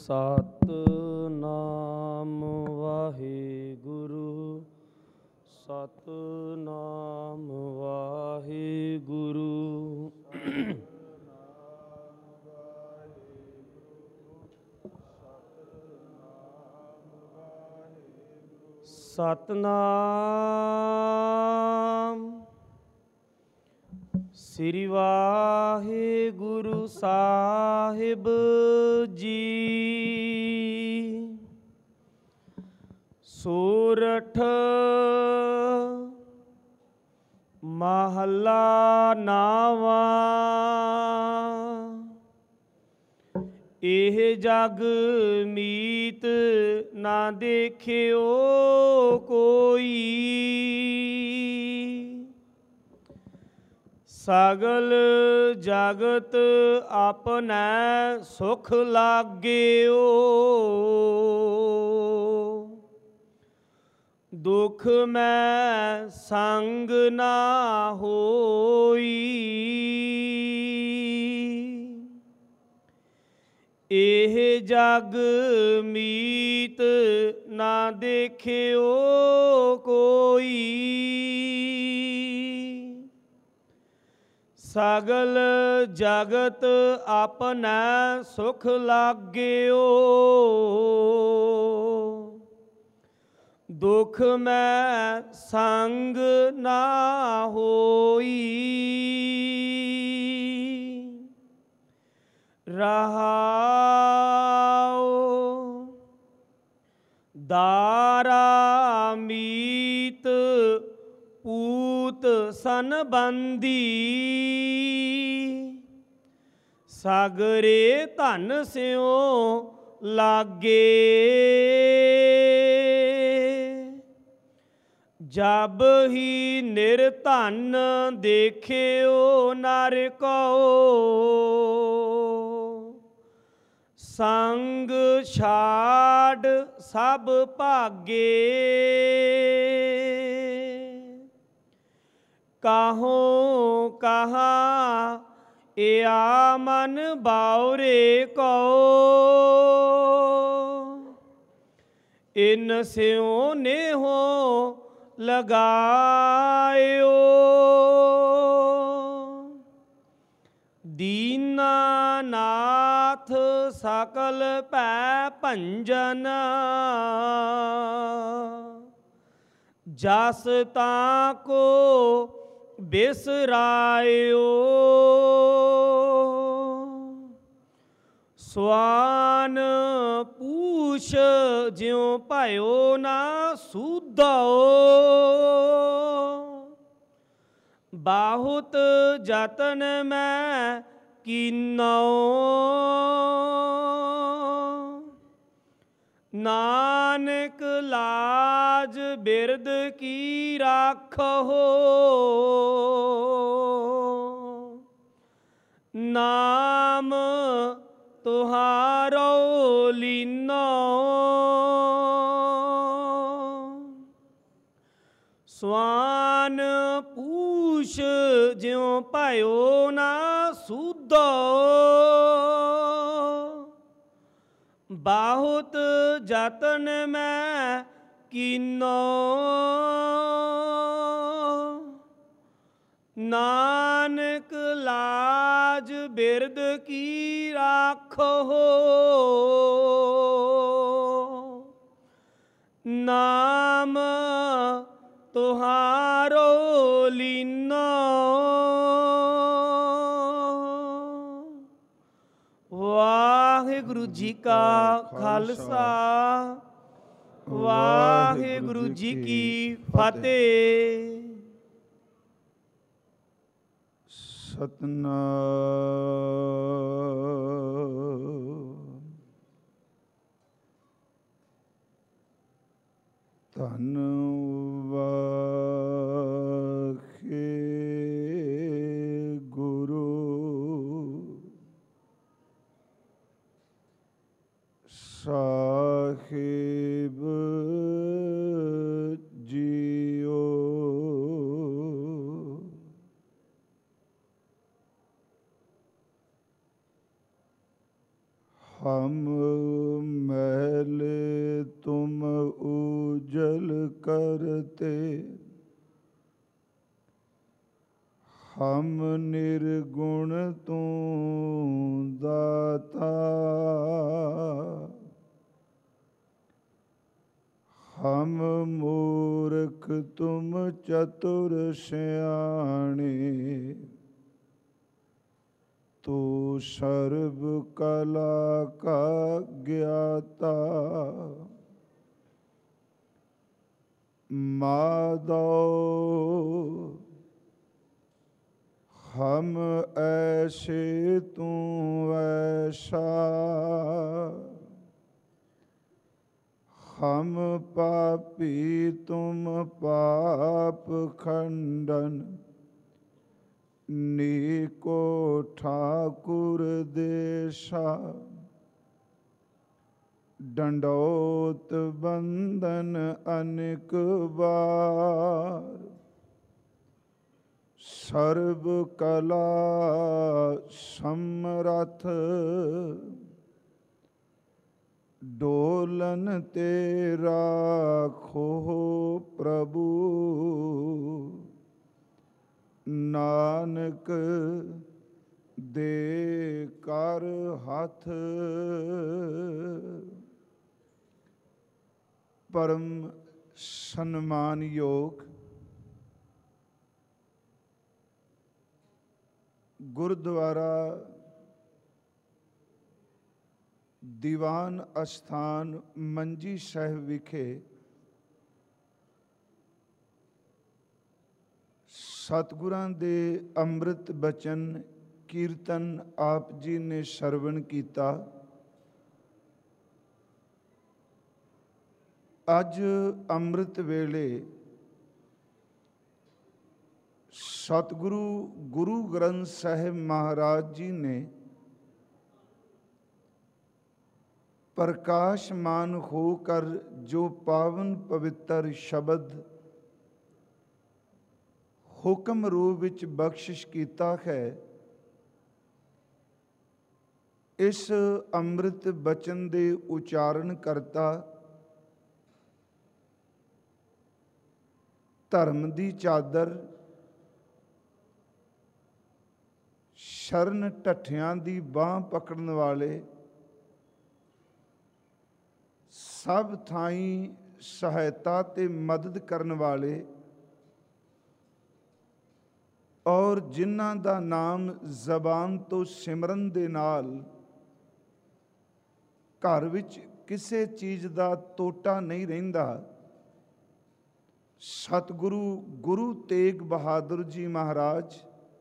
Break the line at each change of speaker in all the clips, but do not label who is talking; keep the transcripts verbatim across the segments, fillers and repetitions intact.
ਸਤਿਨਾਮ ਵਾਹਿਗੁਰੂ ਸਤਿਨਾਮ ਵਾਹਿਗੁਰੂ। ਸਤਿਨਾਮ ਸ੍ਰੀ ਵਾਹਿਗੁਰੂ ਸਾਹਿਬ ਜੀ। ਸੋਰਠ ਮਹੱਲਾ ਨਾਵਾਂ। ਇਹ ਜਗ ਮੀਤ ਨਾ ਦੇਖਿਓ ਕੋਈ, ਸਗਲ ਜਗਤ ਆਪਣੈ ਸੁਖ ਲਾਗਿਓ। ਦੁਖ ਮੈਂ ਸੰਗ ਨਾ ਹੋਈ, ਇਹ ਜਗ ਮੀਤ ਨਾ ਦੇਖਿਓ ਕੋਈ, ਸਗਲ ਜਗਤ ਆਪਣੈ ਸੁਖ ਲਾਗਿਓ। ਦੁਖ ਮੈਂ ਸੰਗ ਨਾ ਹੋਈ, ਰਹਾਉ ਦਾਰਾ ਮੀਤ ਪੂਤ ਸੰਬੰਧੀ, ਸਾਗਰੇ ਧਨ ਸਿਉ ਲਾਗੇ। ਜਬ ਹੀ ਨਿਰਧਨ ਦੇਖਿਓ ਨਰ ਕਉ, ਸੰਗ ਛਾੜ ਸਭ ਭਾਗੇ। ਕਾਹੋਂ ਕਹਾ ਇਆ ਮਨ ਬਾਉਰੇ ਕਉ, ਇਨ ਸਿਉ ਨੇਹੋ ਲਗਾਇਓ। ਦੀਨਾਨਾਥ ਸਕਲ ਭੈ ਭੰਜਨ, ਜਸ ਤਾਂ ਕੋ ਬਿਸਰਾਇਓ। ਸਵਾਨ ਪੂਛ ਜਿਉ ਭਇਓ ਨਾ ਸੂਧੋ, ਬਹੁਤ ਜਤਨ ਮੈਂ ਕੀਨੋ। ਨਾਨਕ ਲਾਜ ਬਿਰਦ ਕੀ ਰਾਖੋ, ਨਾਮ ਤੁਹਾਰੋ ਲੀਨੋ। ਸਵਾਨ ਪੂਛ ਜਿਉ ਭਇਓ ਨਾ ਸੂਧੋ, ਬਹੁਤ ਜਤਨ ਮੈਂ ਕੀਨੋ। ਨਾਨਕ ਲਾਜ ਬਿਰਦ ਕੀ ਰਾਖੋ, ਨਾਮ ਤੁਹਾਰੋ ਲੀਨੋ। ਵਾਹਿਗੁਰੂ ਜੀ ਕਾ ਖਾਲਸਾ, ਵਾਹਿਗੁਰੂ ਜੀ ਕੀ ਫਤਿਹ।
ਸਤਿਨਾਮ। ਧੰਨ ਵਾਹਿਗੁਰੂ ਸਾਹਿਬ ਜੀਓ। हम मैले तुम उजल करते, हम निर्गुण तू दाता, हम मूर्ख तुम चतुर सयाणे, तू सर्व कला का ज्ञाता। माधव हम ऐसे तू ऐसा, हम पापी तुम पाप खंडन, नीको ठाकुर देशा। दंडोत बंदन अनेक बार, सर्व कला समरथ, डोलन ते राखो प्रभु। नानक दे कर हाथ। परम सम्मान योग गुरुद्वारा ਦੀਵਾਨ ਅਸਥਾਨ ਮੰਜੀ ਸਾਹਿਬ ਵਿਖੇ ਸਤਿਗੁਰਾਂ ਦੇ ਅੰਮ੍ਰਿਤ ਬਚਨ ਕੀਰਤਨ ਆਪ ਜੀ ਨੇ ਸਰਵਣ ਕੀਤਾ। ਅੱਜ ਅੰਮ੍ਰਿਤ ਵੇਲੇ ਸਤਿਗੁਰੂ ਗੁਰੂ ਗ੍ਰੰਥ ਸਾਹਿਬ ਮਹਾਰਾਜ ਜੀ ਨੇ प्रकाशमान होकर जो पावन पवित्र शब्द हुक्म रूप विच बख्शिश कीता है, इस अमृत बचन दे उचारण करता धर्म दी चादर शरण ढठियां दी बांह पकड़न वाले, सब थाई सहायता ते मदद करन वाले और जिन्हां दा नाम जबान तो सिमरन दे नाल घर विच किसे चीज़ दा टोटा नहीं रहिंदा, सतगुरु गुरु तेग बहादुर जी महाराज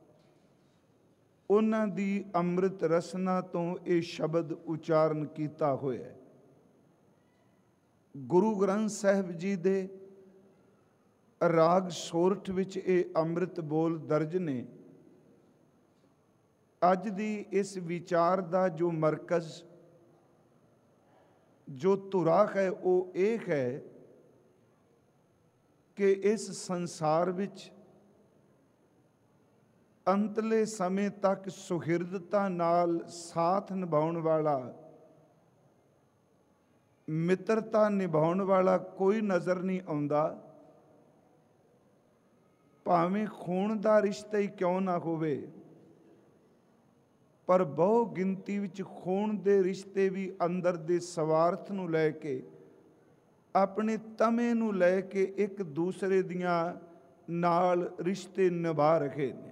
उन्हां दी अमृत रसना तो ये शब्द उचारण कीता होया है। गुरु ग्रंथ साहिब जी दे राग सोरठ विच ये अमृत बोल दर्ज ने। अज दी इस विचार दा जो मरकज़ जो धुरा है वो एक है कि इस संसार विच अंतले समय तक सुहिरदता नाल साथ निभाउण वाला, मित्रता निभाउण वाला कोई नज़र नहीं आउंदा। भावें खून दा रिश्ता ही क्यों ना होवे, पर बहु गिनती विच खून दे रिश्ते भी अंदर दे स्वार्थ नूं लै के, अपने तमे नूं लै के एक दूसरे दियां नाल रिश्ते निभा रहे ने।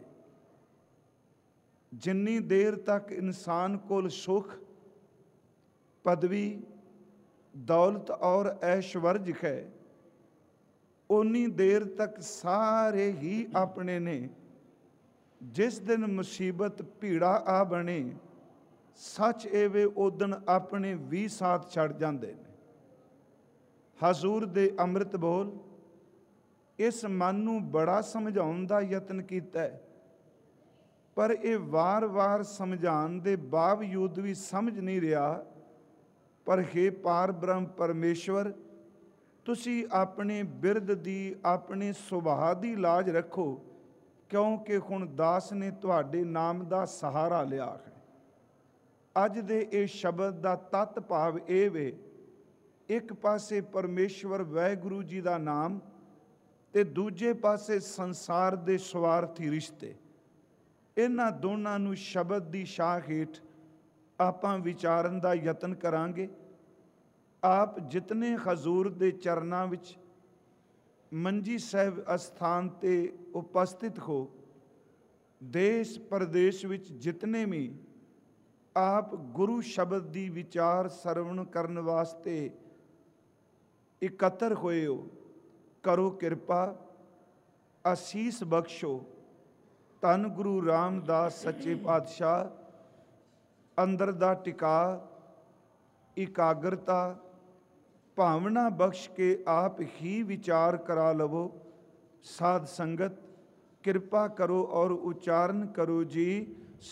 जिन्नी देर तक इंसान कोल सुख पदवी दौलत और ऐश्वर्य है, उन्नी देर तक सारे ही अपने ने। जिस दिन मुसीबत भीड़ा आ बने, सच एवे उदन अपने भी साथ छड़ जाते हैं। हजूर दे अमृत बोल इस मन नूं बड़ा समझाउण दा यतन कीता है, पर यह वार वार समझाउण दे बावजूद भी समझ नहीं रहा। पर हे पार ब्रह्म परमेश्वर, तुसी अपने बिरद दी अपने सुभाव दी लाज रखो, क्योंकि हुण दास ने तुहाडे नाम दा सहारा लिया है। ਅੱਜ ਦੇ ਇਹ ਸ਼ਬਦ ਦਾ ਤੱਤ ਭਾਵ ਇਹ ਵੇ, ਇੱਕ ਪਾਸੇ ਪਰਮੇਸ਼ਵਰ ਵਾਹਿਗੁਰੂ ਜੀ ਦਾ ਨਾਮ ਤੇ ਦੂਜੇ ਪਾਸੇ ਸੰਸਾਰ ਦੇ ਸਵਾਰਥੀ ਰਿਸ਼ਤੇ। ਇਹਨਾਂ ਦੋਨਾਂ ਨੂੰ ਸ਼ਬਦ ਦੀ ਛਾਂ ਹੇਠ ਆਪਾਂ ਵਿਚਾਰਨ ਦਾ ਯਤਨ ਕਰਾਂਗੇ। ਆਪ ਜਿਤਨੇ ਹਜ਼ੂਰ ਦੇ ਚਰਨਾਂ ਵਿੱਚ ਮੰਜੀ ਸਾਹਿਬ ਅਸਥਾਨ ਤੇ ਉਪਸਥਿਤ ਹੋ, ਦੇਸ਼ ਪ੍ਰਦੇਸ਼ ਵਿੱਚ ਜਿਤਨੇ ਵੀ ਆਪ ਗੁਰੂ ਸ਼ਬਦ ਦੀ ਵਿਚਾਰ ਸਰਵਣ ਕਰਨ ਵਾਸਤੇ ਇਕੱਤਰ ਹੋਏ ਹੋ, ਕਰੋ ਕਿਰਪਾ, ਅਸੀਸ ਬਖਸ਼ੋ। ਧੰਨ ਗੁਰੂ ਰਾਮਦਾਸ ਸੱਚੇ ਪਾਤਸ਼ਾਹ ਅੰਦਰ ਦਾ ਟਿਕਾ, ਇਕਾਗਰਤਾ, ਭਾਵਨਾ ਬਖਸ਼ ਕੇ ਆਪ ਹੀ ਵਿਚਾਰ ਕਰਾ ਲਵੋ। ਸਾਧ ਸੰਗਤ ਕਿਰਪਾ ਕਰੋ ਔਰ ਉਚਾਰਨ ਕਰੋ ਜੀ,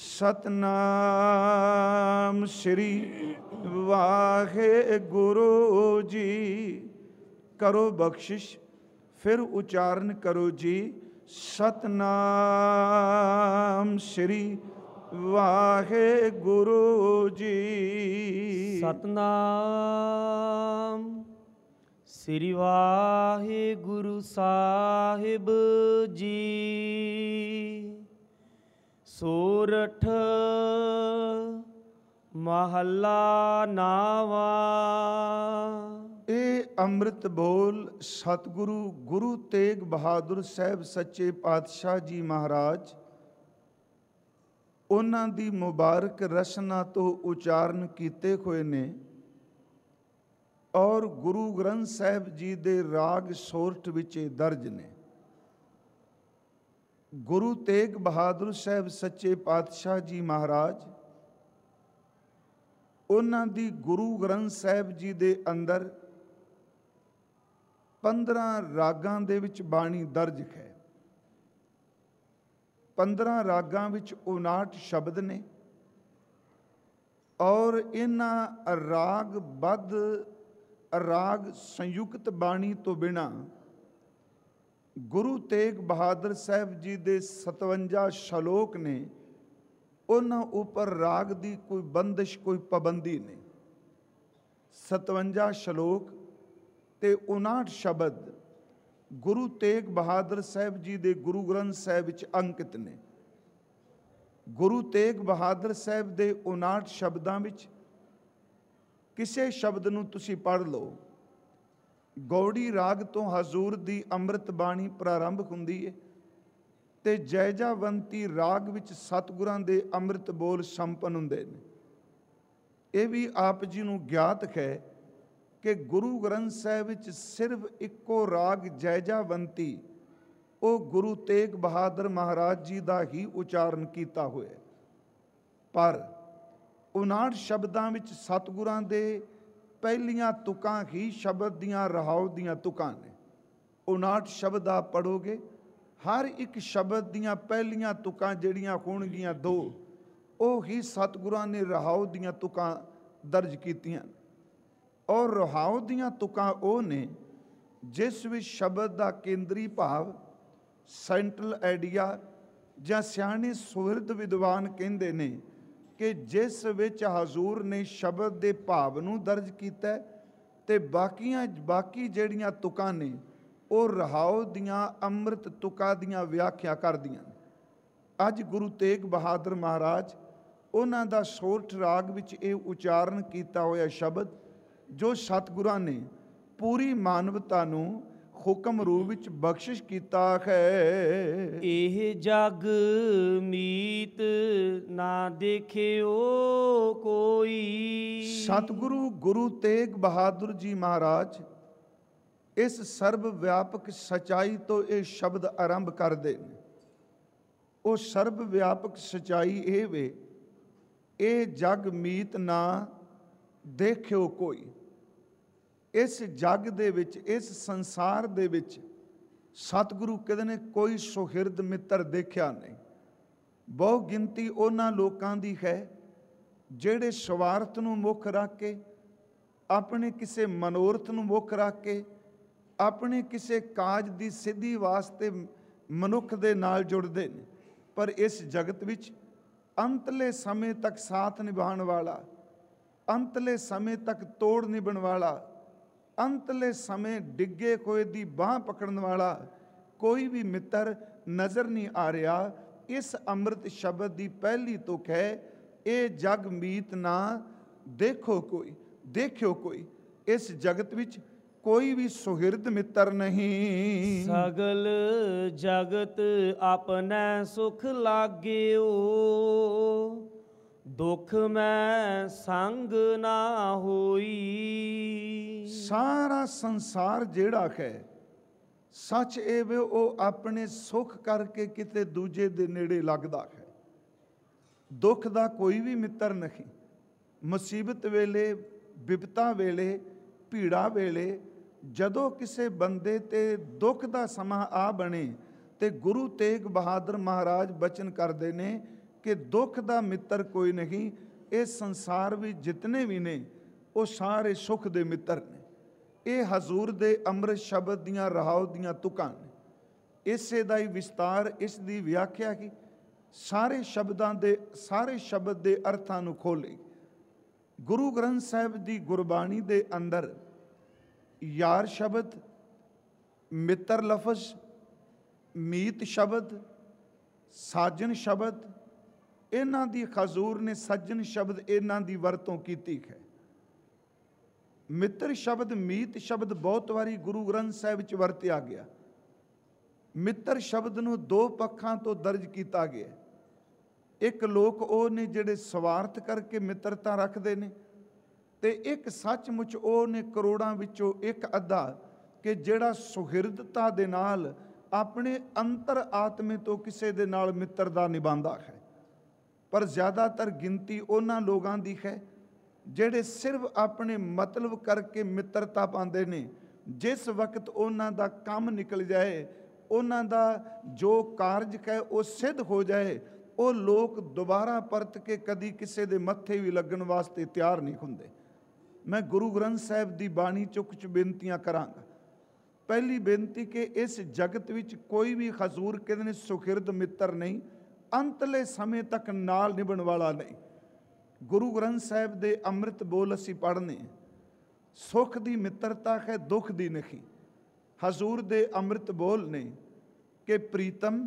ਸਤਨਾਮ ਸ੍ਰੀ ਵਾਹਿਗੁਰੂ ਜੀ। ਕਰੋ ਬਖਸ਼ਿਸ਼, ਫਿਰ ਉਚਾਰਨ ਕਰੋ ਜੀ, ਸਤਨਾਮ ਸ੍ਰੀ ਵਾਹਿਗੁਰੂ ਜੀ।
ਸਤਨਾਮ ਸ੍ਰੀ ਵਾਹਿਗੁਰੂ ਸਾਹਿਬ ਜੀ। ਸੋਰਠ ਮਹੱਲਾ ਨਾਵਾ।
ਇਹ ਅੰਮ੍ਰਿਤ ਬੋਲ ਸਤਿਗੁਰੂ ਗੁਰੂ ਤੇਗ ਬਹਾਦਰ ਸਾਹਿਬ ਸੱਚੇ ਪਾਤਸ਼ਾਹ ਜੀ ਮਹਾਰਾਜ ਉਹਨਾਂ ਦੀ ਮੁਬਾਰਕ ਰਸਨਾ ਤੋਂ ਉਚਾਰਨ ਕੀਤੇ ਹੋਏ ਨੇ ਔਰ ਗੁਰੂ ਗ੍ਰੰਥ ਸਾਹਿਬ ਜੀ ਦੇ ਰਾਗ ਸੋਰਠ ਵਿੱਚ ਦਰਜ ਨੇ। ਗੁਰੂ ਤੇਗ ਬਹਾਦਰ ਸਾਹਿਬ ਸੱਚੇ ਪਾਤਸ਼ਾਹ ਜੀ ਮਹਾਰਾਜ ਉਹਨਾਂ ਦੀ ਗੁਰੂ ਗ੍ਰੰਥ ਸਾਹਿਬ ਜੀ ਦੇ ਅੰਦਰ ਪੰਦਰਾਂ ਰਾਗਾਂ ਦੇ ਵਿੱਚ ਬਾਣੀ ਦਰਜ ਹੈ। ਪੰਦਰਾਂ ਰਾਗਾਂ ਵਿੱਚ ਉਨਾਹਠ ਸ਼ਬਦ ਨੇ ਔਰ ਇਹਨਾਂ ਰਾਗ ਬੱਧ ਰਾਗ ਸੰਯੁਕਤ ਬਾਣੀ ਤੋਂ ਬਿਨਾਂ ਗੁਰੂ ਤੇਗ ਬਹਾਦਰ ਸਾਹਿਬ ਜੀ ਦੇ ਸਤਵੰਜਾ ਸ਼ਲੋਕ ਨੇ, ਉਹਨਾਂ ਉੱਪਰ ਰਾਗ ਦੀ ਕੋਈ ਬੰਦਿਸ਼, ਕੋਈ ਪਾਬੰਦੀ ਨਹੀਂ। ਸਤਵੰਜਾ ਸ਼ਲੋਕ ਤੇ ਉਨਾਹਠ ਸ਼ਬਦ ਗੁਰੂ ਤੇਗ ਬਹਾਦਰ ਸਾਹਿਬ ਜੀ ਦੇ ਗੁਰੂ ਗ੍ਰੰਥ ਸਾਹਿਬ ਵਿੱਚ ਅੰਕਿਤ ਨੇ। ਗੁਰੂ ਤੇਗ ਬਹਾਦਰ ਸਾਹਿਬ ਦੇ ਉਨਾਹਠ ਸ਼ਬਦਾਂ ਵਿੱਚ ਕਿਸੇ ਸ਼ਬਦ ਨੂੰ ਤੁਸੀਂ ਪੜ੍ਹ ਲਓ। ਗੌੜੀ ਰਾਗ ਤੋਂ ਹਜ਼ੂਰ ਦੀ ਅੰਮ੍ਰਿਤ ਬਾਣੀ ਪ੍ਰਾਰੰਭ ਹੁੰਦੀ ਹੈ ਤੇ ਜੈਜਾਵੰਤੀ ਰਾਗ ਵਿੱਚ ਸਤਿਗੁਰਾਂ ਦੇ ਅੰਮ੍ਰਿਤ ਬੋਲ ਸੰਪੰਨ ਹੁੰਦੇ ਨੇ। ਇਹ ਵੀ ਆਪ ਜੀ ਨੂੰ ਗਿਆਤ ਹੈ ਕਿ ਗੁਰੂ ਗ੍ਰੰਥ ਸਾਹਿਬ ਵਿੱਚ ਸਿਰਫ ਇੱਕੋ ਰਾਗ ਜੈਜਾਵੰਤੀ ਉਹ ਗੁਰੂ ਤੇਗ ਬਹਾਦਰ ਮਹਾਰਾਜ ਜੀ ਦਾ ਹੀ ਉਚਾਰਨ ਕੀਤਾ ਹੋਇਆ, ਪਰ ਉਨਾਹਠ ਸ਼ਬਦਾਂ ਵਿੱਚ ਸਤਿਗੁਰਾਂ ਦੇ ਪਹਿਲੀਆਂ ਤੁਕਾਂ ਹੀ ਸ਼ਬਦ ਦੀਆਂ ਰਹਾਉ ਦੀਆਂ ਤੁਕਾਂ ਨੇ। ਉਨਾਹਠ ਸ਼ਬਦ ਆ ਪੜ੍ਹੋਗੇ, ਹਰ ਇੱਕ ਸ਼ਬਦ ਦੀਆਂ ਪਹਿਲੀਆਂ ਤੁਕਾਂ ਜਿਹੜੀਆਂ ਹੋਣਗੀਆਂ ਦੋ, ਉਹ ਹੀ ਸਤਿਗੁਰਾਂ ਨੇ ਰਹਾਉ ਦੀਆਂ ਤੁਕਾਂ ਦਰਜ ਕੀਤੀਆਂ। ਔਰ ਰਹਾਉ ਦੀਆਂ ਤੁਕਾਂ ਉਹ ਨੇ ਜਿਸ ਵਿੱਚ ਸ਼ਬਦ ਦਾ ਕੇਂਦਰੀ ਭਾਵ, ਸੈਂਟਰਲ ਆਈਡੀਆ, ਜਾਂ ਸਿਆਣੇ ਸੁਹਿਰਦ ਵਿਦਵਾਨ ਕਹਿੰਦੇ ਨੇ ਕਿ ਜਿਸ ਵਿੱਚ ਹਜ਼ੂਰ ਨੇ ਸ਼ਬਦ ਦੇ ਭਾਵ ਨੂੰ ਦਰਜ ਕੀਤਾ ਤੇ ਬਾਕੀਆਂ ਬਾਕੀ ਜਿਹੜੀਆਂ ਤੁਕਾਂ ਨੇ ਉਹ ਰਹਾਉ ਦੀਆਂ ਅੰਮ੍ਰਿਤ ਤੁਕਾਂ ਦੀਆਂ ਵਿਆਖਿਆ ਕਰਦੀਆਂ। ਅੱਜ ਗੁਰੂ ਤੇਗ ਬਹਾਦਰ ਮਹਾਰਾਜ ਉਹਨਾਂ ਦਾ ਸੋਰਠ ਰਾਗ ਵਿੱਚ ਇਹ ਉਚਾਰਨ ਕੀਤਾ ਹੋਇਆ ਸ਼ਬਦ ਜੋ ਸਤਿਗੁਰਾਂ ਨੇ ਪੂਰੀ ਮਾਨਵਤਾ ਨੂੰ ਹੁਕਮ ਰੂਪ ਵਿੱਚ ਬਖਸ਼ਿਸ਼ ਕੀਤਾ ਹੈ।
ਇਹ ਜਗ ਮੀਤ ਨਾ ਦੇਖਿਓ ਕੋਈ।
ਸਤਿਗੁਰੂ ਗੁਰੂ ਤੇਗ ਬਹਾਦਰ ਜੀ ਮਹਾਰਾਜ ਇਸ ਸਰਬ ਵਿਆਪਕ ਸਚਾਈ ਤੋਂ ਇਹ ਸ਼ਬਦ ਆਰੰਭ ਕਰਦੇ ਨੇ। ਉਹ ਸਰਬ ਵਿਆਪਕ ਸਚਾਈ ਇਹ ਵੇ, ਇਹ ਜਗ ਮੀਤ ਨਾ ਦੇਖਿਓ ਕੋਈ। ਇਸ ਜਗ ਦੇ ਵਿੱਚ, ਇਸ ਸੰਸਾਰ ਦੇ ਵਿੱਚ ਸਤਿਗੁਰੂ ਕਹਿੰਦੇ ਨੇ ਕੋਈ ਸੁਹਿਰਦ ਮਿੱਤਰ ਦੇਖਿਆ ਨਹੀਂ। ਬਹੁ ਗਿਣਤੀ ਉਹਨਾਂ ਲੋਕਾਂ ਦੀ ਹੈ ਜਿਹੜੇ ਸਵਾਰਥ ਨੂੰ ਮੁੱਖ ਰੱਖ ਕੇ, ਆਪਣੇ ਕਿਸੇ ਮਨੋਰਥ ਨੂੰ ਮੁੱਖ ਰੱਖ ਕੇ, ਆਪਣੇ ਕਿਸੇ ਕਾਜ ਦੀ ਸਿੱਧੀ ਵਾਸਤੇ ਮਨੁੱਖ ਦੇ ਨਾਲ ਜੁੜਦੇ ਨੇ। ਪਰ ਇਸ ਜਗਤ ਵਿੱਚ ਅੰਤਲੇ ਸਮੇਂ ਤੱਕ ਸਾਥ ਨਿਭਾਉਣ ਵਾਲਾ, ਅੰਤਲੇ ਸਮੇਂ ਤੱਕ ਤੋੜ ਨਿਭਣ ਵਾਲਾ, ਅੰਤਲੇ ਸਮੇਂ ਡਿੱਗੇ ਹੋਏ ਦੀ ਬਾਂਹ ਪਕੜਨ ਵਾਲਾ ਕੋਈ ਵੀ ਮਿੱਤਰ ਨਜ਼ਰ ਨਹੀਂ ਆ ਰਿਹਾ। ਇਸ ਅੰਮ੍ਰਿਤ ਸ਼ਬਦ ਦੀ ਪਹਿਲੀ ਤੁਕ ਹੈ, ਇਹ ਜਗ ਮੀਤ ਨਾ ਦੇਖੋ ਕੋਈ, ਦੇਖਿਓ ਕੋਈ। ਇਸ ਜਗਤ ਵਿੱਚ ਕੋਈ ਵੀ ਸੁਹਿਰਦ ਮਿੱਤਰ ਨਹੀਂ।
ਸਗਲ ਜਗਤ ਆਪਣੈ ਸੁਖ ਲਾਗਿਓ, ਦੁਖ ਮੈਂ ਸੰਗ ਨਾ ਹੋਈ।
ਸਾਰਾ ਸੰਸਾਰ ਜਿਹੜਾ ਹੈ, ਸੱਚ ਇਹ ਵੇ ਉਹ ਆਪਣੇ ਸੁੱਖ ਕਰਕੇ ਕਿਤੇ ਦੂਜੇ ਦੇ ਨੇੜੇ ਲੱਗਦਾ ਹੈ। ਦੁੱਖ ਦਾ ਕੋਈ ਵੀ ਮਿੱਤਰ ਨਹੀਂ। ਮੁਸੀਬਤ ਵੇਲੇ, ਬਿਪਤਾ ਵੇਲੇ, ਭੀੜਾ ਵੇਲੇ ਜਦੋਂ ਕਿਸੇ ਬੰਦੇ ਤੇ ਦੁੱਖ ਦਾ ਸਮਾਂ ਆ ਬਣੇ ਤੇ ਗੁਰੂ ਤੇਗ ਬਹਾਦਰ ਮਹਾਰਾਜ ਬਚਨ ਕਰਦੇ ਨੇ ਕਿ ਦੁੱਖ ਦਾ ਮਿੱਤਰ ਕੋਈ ਨਹੀਂ। ਇਸ ਸੰਸਾਰ ਵਿੱਚ ਜਿਤਨੇ ਵੀ ਨੇ ਉਹ ਸਾਰੇ ਸੁੱਖ ਦੇ ਮਿੱਤਰ ਨੇ। ਇਹ ਹਜ਼ੂਰ ਦੇ ਅੰਮ੍ਰਿਤ ਸ਼ਬਦ ਦੀਆਂ ਰਹਾਉ ਦੀਆਂ ਤੁਕਾਂ ਨੇ। ਇਸੇ ਦਾ ਹੀ ਵਿਸਤਾਰ, ਇਸ ਦੀ ਵਿਆਖਿਆ ਕੀ, ਸਾਰੇ ਸ਼ਬਦਾਂ ਦੇ ਸਾਰੇ ਸ਼ਬਦ ਦੇ ਅਰਥਾਂ ਨੂੰ ਖੋਲ੍ਹੇ। ਗੁਰੂ ਗ੍ਰੰਥ ਸਾਹਿਬ ਦੀ ਗੁਰਬਾਣੀ ਦੇ ਅੰਦਰ ਯਾਰ ਸ਼ਬਦ, ਮਿੱਤਰ ਲਫ਼ਜ਼, ਮੀਤ ਸ਼ਬਦ, ਸਾਜਨ ਸ਼ਬਦ, ਇਹਨਾਂ ਦੀ ਹਜ਼ੂਰ ਨੇ ਸੱਜਣ ਸ਼ਬਦ ਇਹਨਾਂ ਦੀ ਵਰਤੋਂ ਕੀਤੀ ਹੈ। ਮਿੱਤਰ ਸ਼ਬਦ, ਮੀਤ ਸ਼ਬਦ ਬਹੁਤ ਵਾਰੀ ਗੁਰੂ ਗ੍ਰੰਥ ਸਾਹਿਬ ਵਿੱਚ ਵਰਤਿਆ ਗਿਆ। ਮਿੱਤਰ ਸ਼ਬਦ ਨੂੰ ਦੋ ਪੱਖਾਂ ਤੋਂ ਦਰਜ ਕੀਤਾ ਗਿਆ। ਇੱਕ ਲੋਕ ਉਹ ਨੇ ਜਿਹੜੇ ਸਵਾਰਥ ਕਰਕੇ ਮਿੱਤਰਤਾ ਰੱਖਦੇ ਨੇ, ਤੇ ਇੱਕ ਸੱਚਮੁੱਚ ਉਹ ਨੇ ਕਰੋੜਾਂ ਵਿੱਚੋਂ ਇੱਕ ਅੱਧਾ ਕਿ ਜਿਹੜਾ ਸੁਹਿਰਦਤਾ ਦੇ ਨਾਲ ਆਪਣੇ ਅੰਤਰ ਆਤਮੇ ਤੋਂ ਕਿਸੇ ਦੇ ਨਾਲ ਮਿੱਤਰਤਾ ਨਿਭਾਉਂਦਾ ਹੈ। ਪਰ ਜ਼ਿਆਦਾਤਰ ਗਿਣਤੀ ਉਹਨਾਂ ਲੋਕਾਂ ਦੀ ਹੈ ਜਿਹੜੇ ਸਿਰਫ ਆਪਣੇ ਮਤਲਬ ਕਰਕੇ ਮਿੱਤਰਤਾ ਪਾਉਂਦੇ ਨੇ। ਜਿਸ ਵਕਤ ਉਹਨਾਂ ਦਾ ਕੰਮ ਨਿਕਲ ਜਾਏ, ਉਹਨਾਂ ਦਾ ਜੋ ਕਾਰਜ ਹੈ ਉਹ ਸਿੱਧ ਹੋ ਜਾਏ, ਉਹ ਲੋਕ ਦੁਬਾਰਾ ਪਰਤ ਕੇ ਕਦੀ ਕਿਸੇ ਦੇ ਮੱਥੇ ਵੀ ਲੱਗਣ ਵਾਸਤੇ ਤਿਆਰ ਨਹੀਂ ਹੁੰਦੇ। ਮੈਂ ਗੁਰੂ ਗ੍ਰੰਥ ਸਾਹਿਬ ਦੀ ਬਾਣੀ ਚੋਂ ਕੁਝ ਬੇਨਤੀਆਂ ਕਰਾਂਗਾ। ਪਹਿਲੀ ਬੇਨਤੀ ਕਿ ਇਸ ਜਗਤ ਵਿੱਚ ਕੋਈ ਵੀ ਹਜ਼ੂਰ ਕਹਿੰਦੇ ਨੇ ਸੁਖਿਰਦ ਮਿੱਤਰ ਨਹੀਂ, ਅੰਤਲੇ ਸਮੇਂ ਤੱਕ ਨਾਲ ਨਿਭਣ ਵਾਲਾ ਨਹੀਂ। ਗੁਰੂ ਗ੍ਰੰਥ ਸਾਹਿਬ ਦੇ ਅੰਮ੍ਰਿਤ ਬੋਲ ਅਸੀਂ ਪੜ੍ਹਨੇ, ਸੁੱਖ ਦੀ ਮਿੱਤਰਤਾ ਹੈ, ਦੁੱਖ ਦੀ ਨਹੀਂ। ਹਜ਼ੂਰ ਦੇ ਅੰਮ੍ਰਿਤ ਬੋਲ ਨੇ ਕਿ ਪ੍ਰੀਤਮ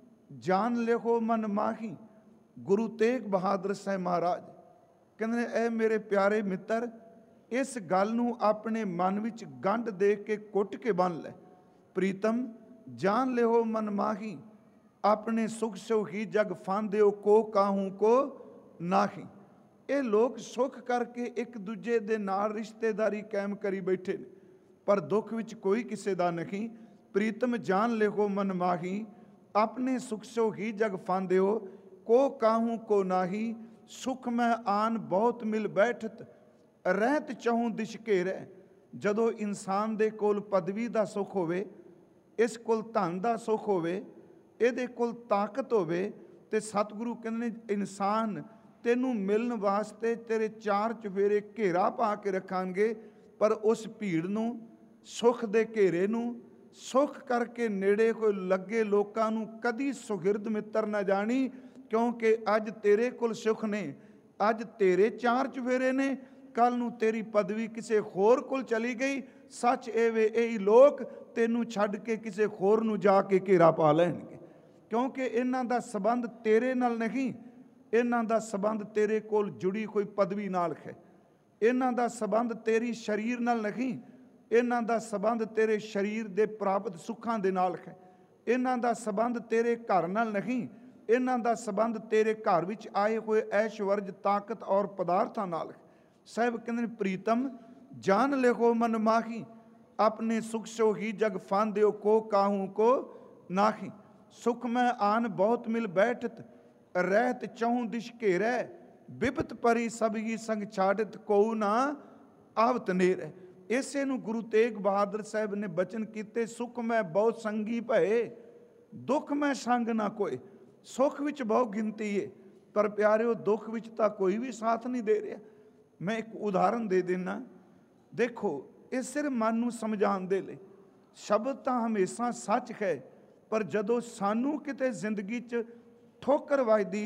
ਜਾਨ ਲਿਖੋ ਮਨ ਮਾਹੀ। ਗੁਰੂ ਤੇਗ ਬਹਾਦਰ ਸਾਹਿਬ ਮਹਾਰਾਜ ਕਹਿੰਦੇ ਨੇ, ਇਹ ਮੇਰੇ ਪਿਆਰੇ ਮਿੱਤਰ, ਇਸ ਗੱਲ ਨੂੰ ਆਪਣੇ ਮਨ ਵਿੱਚ ਗੰਢ ਦੇ ਕੇ ਕੁੱਟ ਕੇ ਬੰਨ ਲੈ। ਪ੍ਰੀਤਮ ਜਾਨ ਲਿਓ ਮਨ ਮਾਹੀ, ਆਪਣੇ ਸੁਖ ਸੋਹੀ ਜਗ ਫਾਂਦਿਓ, ਕੋ ਕਾਹੂ ਕੋ ਨਾਹੀ। ਇਹ ਲੋਕ ਸੁੱਖ ਕਰਕੇ ਇੱਕ ਦੂਜੇ ਦੇ ਨਾਲ ਰਿਸ਼ਤੇਦਾਰੀ ਕਾਇਮ ਕਰੀ ਬੈਠੇ ਨੇ, ਪਰ ਦੁੱਖ ਵਿੱਚ ਕੋਈ ਕਿਸੇ ਦਾ ਨਹੀਂ। ਪ੍ਰੀਤਮ ਜਾਨ ਲਿਓ ਮਨ ਮਾਹੀ, ਆਪਣੇ ਸੁਖ ਸੋਹੀ ਜਗ ਫਾਂਦਿਓ, ਕੋ ਕਾਹੂ ਕੋ ਨਾਹੀ। ਸੁਖ ਮੈਂ ਆਨ ਬਹੁਤ ਮਿਲ ਬੈਠਤ, ਰਹਿਤ ਚਹੂੰ ਦਿਸ਼ ਘੇਰੈ। ਜਦੋਂ ਇਨਸਾਨ ਦੇ ਕੋਲ ਪਦਵੀ ਦਾ ਸੁੱਖ ਹੋਵੇ, ਇਸ ਕੋਲ ਧਨ ਦਾ ਸੁੱਖ ਹੋਵੇ, ਇਹਦੇ ਕੋਲ ਤਾਕਤ ਹੋਵੇ, ਤੇ ਸਤਿਗੁਰੂ ਕਹਿੰਦੇ ਨੇ ਇਨਸਾਨ ਤੈਨੂੰ ਮਿਲਣ ਵਾਸਤੇ ਤੇਰੇ ਚਾਰ ਚੁਫੇਰੇ ਘੇਰਾ ਪਾ ਕੇ ਰੱਖਾਂਗੇ, ਪਰ ਉਸ ਭੀੜ ਨੂੰ, ਸੁੱਖ ਦੇ ਘੇਰੇ ਨੂੰ, ਸੁੱਖ ਕਰਕੇ ਨੇੜੇ ਕੋਈ ਲੱਗੇ ਲੋਕਾਂ ਨੂੰ ਕਦੀ ਸੁਹਿਰਦ ਮਿੱਤਰ ਨਾ ਜਾਣੀ। ਕਿਉਂਕਿ ਅੱਜ ਤੇਰੇ ਕੋਲ ਸੁੱਖ ਨੇ, ਅੱਜ ਤੇਰੇ ਚਾਰ ਚੁਫੇਰੇ ਨੇ, ਕੱਲ ਨੂੰ ਤੇਰੀ ਪਦਵੀ ਕਿਸੇ ਹੋਰ ਕੋਲ ਚਲੀ ਗਈ, ਸੱਚ ਇਹ ਵੇ ਇਹ ਲੋਕ ਤੈਨੂੰ ਛੱਡ ਕੇ ਕਿਸੇ ਹੋਰ ਨੂੰ ਜਾ ਕੇ ਘੇਰਾ ਪਾ ਲੈਣਗੇ। ਕਿਉਂਕਿ ਇਹਨਾਂ ਦਾ ਸੰਬੰਧ ਤੇਰੇ ਨਾਲ ਨਹੀਂ, ਇਹਨਾਂ ਦਾ ਸੰਬੰਧ ਤੇਰੇ ਕੋਲ ਜੁੜੀ ਕੋਈ ਪਦਵੀ ਨਾਲ ਹੈ। ਇਹਨਾਂ ਦਾ ਸੰਬੰਧ ਤੇਰੀ ਸਰੀਰ ਨਾਲ ਨਹੀਂ, ਇਹਨਾਂ ਦਾ ਸੰਬੰਧ ਤੇਰੇ ਸਰੀਰ ਦੇ ਪ੍ਰਾਪਤ ਸੁੱਖਾਂ ਦੇ ਨਾਲ ਹੈ। ਇਹਨਾਂ ਦਾ ਸੰਬੰਧ ਤੇਰੇ ਘਰ ਨਾਲ ਨਹੀਂ, ਇਹਨਾਂ ਦਾ ਸੰਬੰਧ ਤੇਰੇ ਘਰ ਵਿੱਚ ਆਏ ਹੋਏ ਐਸ਼ਵਰਜ, ਤਾਕਤ ਔਰ ਪਦਾਰਥਾਂ ਨਾਲ ਹੈ। ਸਾਹਿਬ ਕਹਿੰਦੇ ਨੇ, ਪ੍ਰੀਤਮ ਜਾਨ ਲਿਖੋ ਮਨ ਮਾਹੀ, ਆਪਣੇ ਸੁਖ ਸੋਹੀ ਜਗ ਫਾਂਦਿਓ, ਕੋ ਕਾਹੂ ਕੋ ਨਾਹੀ। ਸੁਖ ਮੈਂ ਆਨ ਬਹੁਤ ਮਿਲ ਬੈਠਤ, ਰਹਿਤ ਚਹੂੰ ਦਿਸ਼ ਘੇਰੈ। ਬਿਪਤ ਪਰੀ ਸਭ ਹੀ ਸੰਗ ਛਾੜਤ, ਕੋ ਨਾ ਆਵਤ ਨੇਰੈ। ਇਸੇ ਨੂੰ ਗੁਰੂ ਤੇਗ ਬਹਾਦਰ ਸਾਹਿਬ ਨੇ ਬਚਨ ਕੀਤੇ, ਸੁਖ ਮੈਂ ਬਹੁਤ ਸੰਗੀ ਭਏ, ਦੁੱਖ ਮੈਂ ਸੰਗ ਨਾ ਕੋਏ। ਸੁੱਖ ਵਿੱਚ ਬਹੁਤ ਗਿਣਤੀ ਏ, ਪਰ ਪਿਆਰਿਓ ਦੁੱਖ ਵਿੱਚ ਤਾਂ ਕੋਈ ਵੀ ਸਾਥ ਨਹੀਂ ਦੇ ਰਿਹਾ। ਮੈਂ ਇੱਕ ਉਦਾਹਰਨ ਦੇ ਦੇਣਾ। ਦੇਖੋ, ਇਹ ਸਿਰਫ ਮਨ ਨੂੰ ਸਮਝਾਉਣ ਦੇ ਲਈ। ਸ਼ਬਦ ਤਾਂ ਹਮੇਸ਼ਾ ਸੱਚ ਹੈ, ਪਰ ਜਦੋਂ ਸਾਨੂੰ ਕਿਤੇ ਜ਼ਿੰਦਗੀ 'ਚ ਠੋਕਰ ਵੱਜਦੀ ਏ,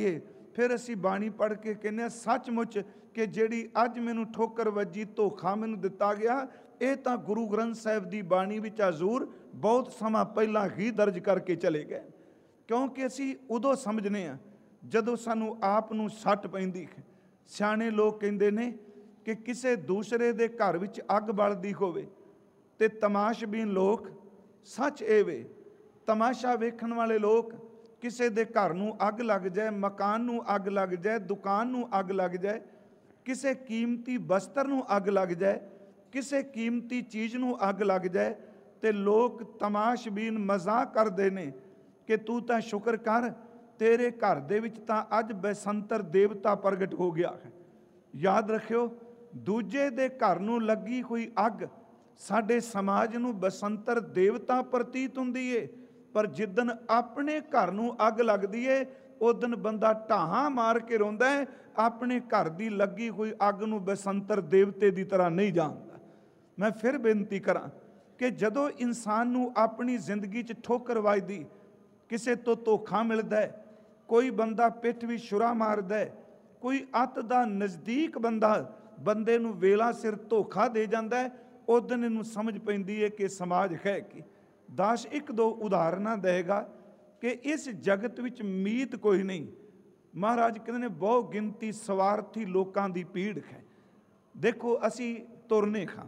ਫਿਰ ਅਸੀਂ ਬਾਣੀ ਪੜ੍ਹ ਕੇ ਕਹਿੰਦੇ ਹਾਂ ਸੱਚਮੁੱਚ ਕਿ ਜਿਹੜੀ ਅੱਜ ਮੈਨੂੰ ਠੋਕਰ ਵੱਜੀ, ਧੋਖਾ ਮੈਨੂੰ ਦਿੱਤਾ ਗਿਆ, ਇਹ ਤਾਂ ਗੁਰੂ ਗ੍ਰੰਥ ਸਾਹਿਬ ਦੀ ਬਾਣੀ ਵਿੱਚ ਹਜ਼ੂਰ ਬਹੁਤ ਸਮਾਂ ਪਹਿਲਾਂ ਹੀ ਦਰਜ ਕਰਕੇ ਚਲੇ ਗਏ। ਕਿਉਂਕਿ ਅਸੀਂ ਉਦੋਂ ਸਮਝਦੇ ਹਾਂ ਜਦੋਂ ਸਾਨੂੰ ਆਪ ਨੂੰ ਸੱਟ ਪੈਂਦੀ ਹੈ। ਸਿਆਣੇ ਲੋਕ ਕਹਿੰਦੇ ਨੇ ਕਿ ਕਿਸੇ ਦੂਸਰੇ ਦੇ ਘਰ ਵਿੱਚ ਅੱਗ ਬਲਦੀ ਹੋਵੇ ਤੇ ਤਮਾਸ਼ਬੀਨ ਲੋਕ, ਸੱਚ ਇਹ ਵੇ ਤਮਾਸ਼ਾ ਵੇਖਣ ਵਾਲੇ ਲੋਕ, ਕਿਸੇ ਦੇ ਘਰ ਨੂੰ ਅੱਗ ਲੱਗ ਜਾਏ, ਮਕਾਨ ਨੂੰ ਅੱਗ ਲੱਗ ਜਾਏ, ਦੁਕਾਨ ਨੂੰ ਅੱਗ ਲੱਗ ਜਾਏ, ਕਿਸੇ ਕੀਮਤੀ ਬਸਤਰ ਨੂੰ ਅੱਗ ਲੱਗ ਜਾਏ, ਕਿਸੇ ਕੀਮਤੀ ਚੀਜ਼ ਨੂੰ ਅੱਗ ਲੱਗ ਜਾਏ, ਤੇ ਲੋਕ ਤਮਾਸ਼ਬੀਨ ਮਜ਼ਾਕ ਕਰਦੇ ਨੇ ਕਿ ਤੂੰ ਤਾਂ ਸ਼ੁਕਰ ਕਰ, ਤੇਰੇ ਘਰ ਦੇ ਵਿੱਚ ਤਾਂ ਅੱਜ ਬਸੰਤਰ ਦੇਵਤਾ ਪ੍ਰਗਟ ਹੋ ਗਿਆ ਹੈ। ਯਾਦ ਰੱਖਿਓ, ਦੂਜੇ ਦੇ ਘਰ ਨੂੰ ਲੱਗੀ ਹੋਈ ਅੱਗ ਸਾਡੇ ਸਮਾਜ ਨੂੰ ਬਸੰਤਰ ਦੇਵਤਾ ਪ੍ਰਤੀਤ ਹੁੰਦੀ ਏ, ਪਰ ਜਿੱਦਣ ਆਪਣੇ ਘਰ ਨੂੰ ਅੱਗ ਲੱਗਦੀ ਏ ਉਦਣ ਬੰਦਾ ਢਾਹਾਂ ਮਾਰ ਕੇ ਰੋਂਦਾ ਹੈ, ਆਪਣੇ ਘਰ ਦੀ ਲੱਗੀ ਹੋਈ ਅੱਗ ਨੂੰ ਬਸੰਤਰ ਦੇਵਤੇ ਦੀ ਤਰ੍ਹਾਂ ਨਹੀਂ ਜਾਣਦਾ। ਮੈਂ ਫਿਰ ਬੇਨਤੀ ਕਰਾਂ ਕਿ ਜਦੋਂ ਇਨਸਾਨ ਨੂੰ ਆਪਣੀ ਜ਼ਿੰਦਗੀ 'ਚ ਠੋਕਰ ਵੱਜਦੀ, ਕਿਸੇ ਤੋਂ ਧੋਖਾ ਮਿਲਦਾ ਹੈ, ਕੋਈ ਬੰਦਾ ਪਿੱਠ ਵੀ ਛੁਰਾ ਮਾਰਦਾ ਹੈ, ਕੋਈ ਅੱਤ ਦਾ ਨਜ਼ਦੀਕ ਬੰਦਾ ਬੰਦੇ ਨੂੰ ਵੇਲਾ ਸਿਰ ਧੋਖਾ ਦੇ ਜਾਂਦਾ ਹੈ, ਉਦੋਂ ਇਹਨੂੰ ਸਮਝ ਪੈਂਦੀ ਹੈ ਕਿ ਸਮਾਜ ਹੈ ਕੀ। ਦਾਸ ਇੱਕ ਦੋ ਉਦਾਹਰਨਾਂ ਦੇਗਾ ਕਿ ਇਸ ਜਗਤ ਵਿੱਚ ਮੀਤ ਕੋਈ ਨਹੀਂ। ਮਹਾਰਾਜ ਕਹਿੰਦੇ ਨੇ ਬਹੁ ਗਿਣਤੀ ਸਵਾਰਥੀ ਲੋਕਾਂ ਦੀ ਭੀੜ ਹੈ। ਦੇਖੋ ਅਸੀਂ ਤੁਰਨੇ ਖਾਂ,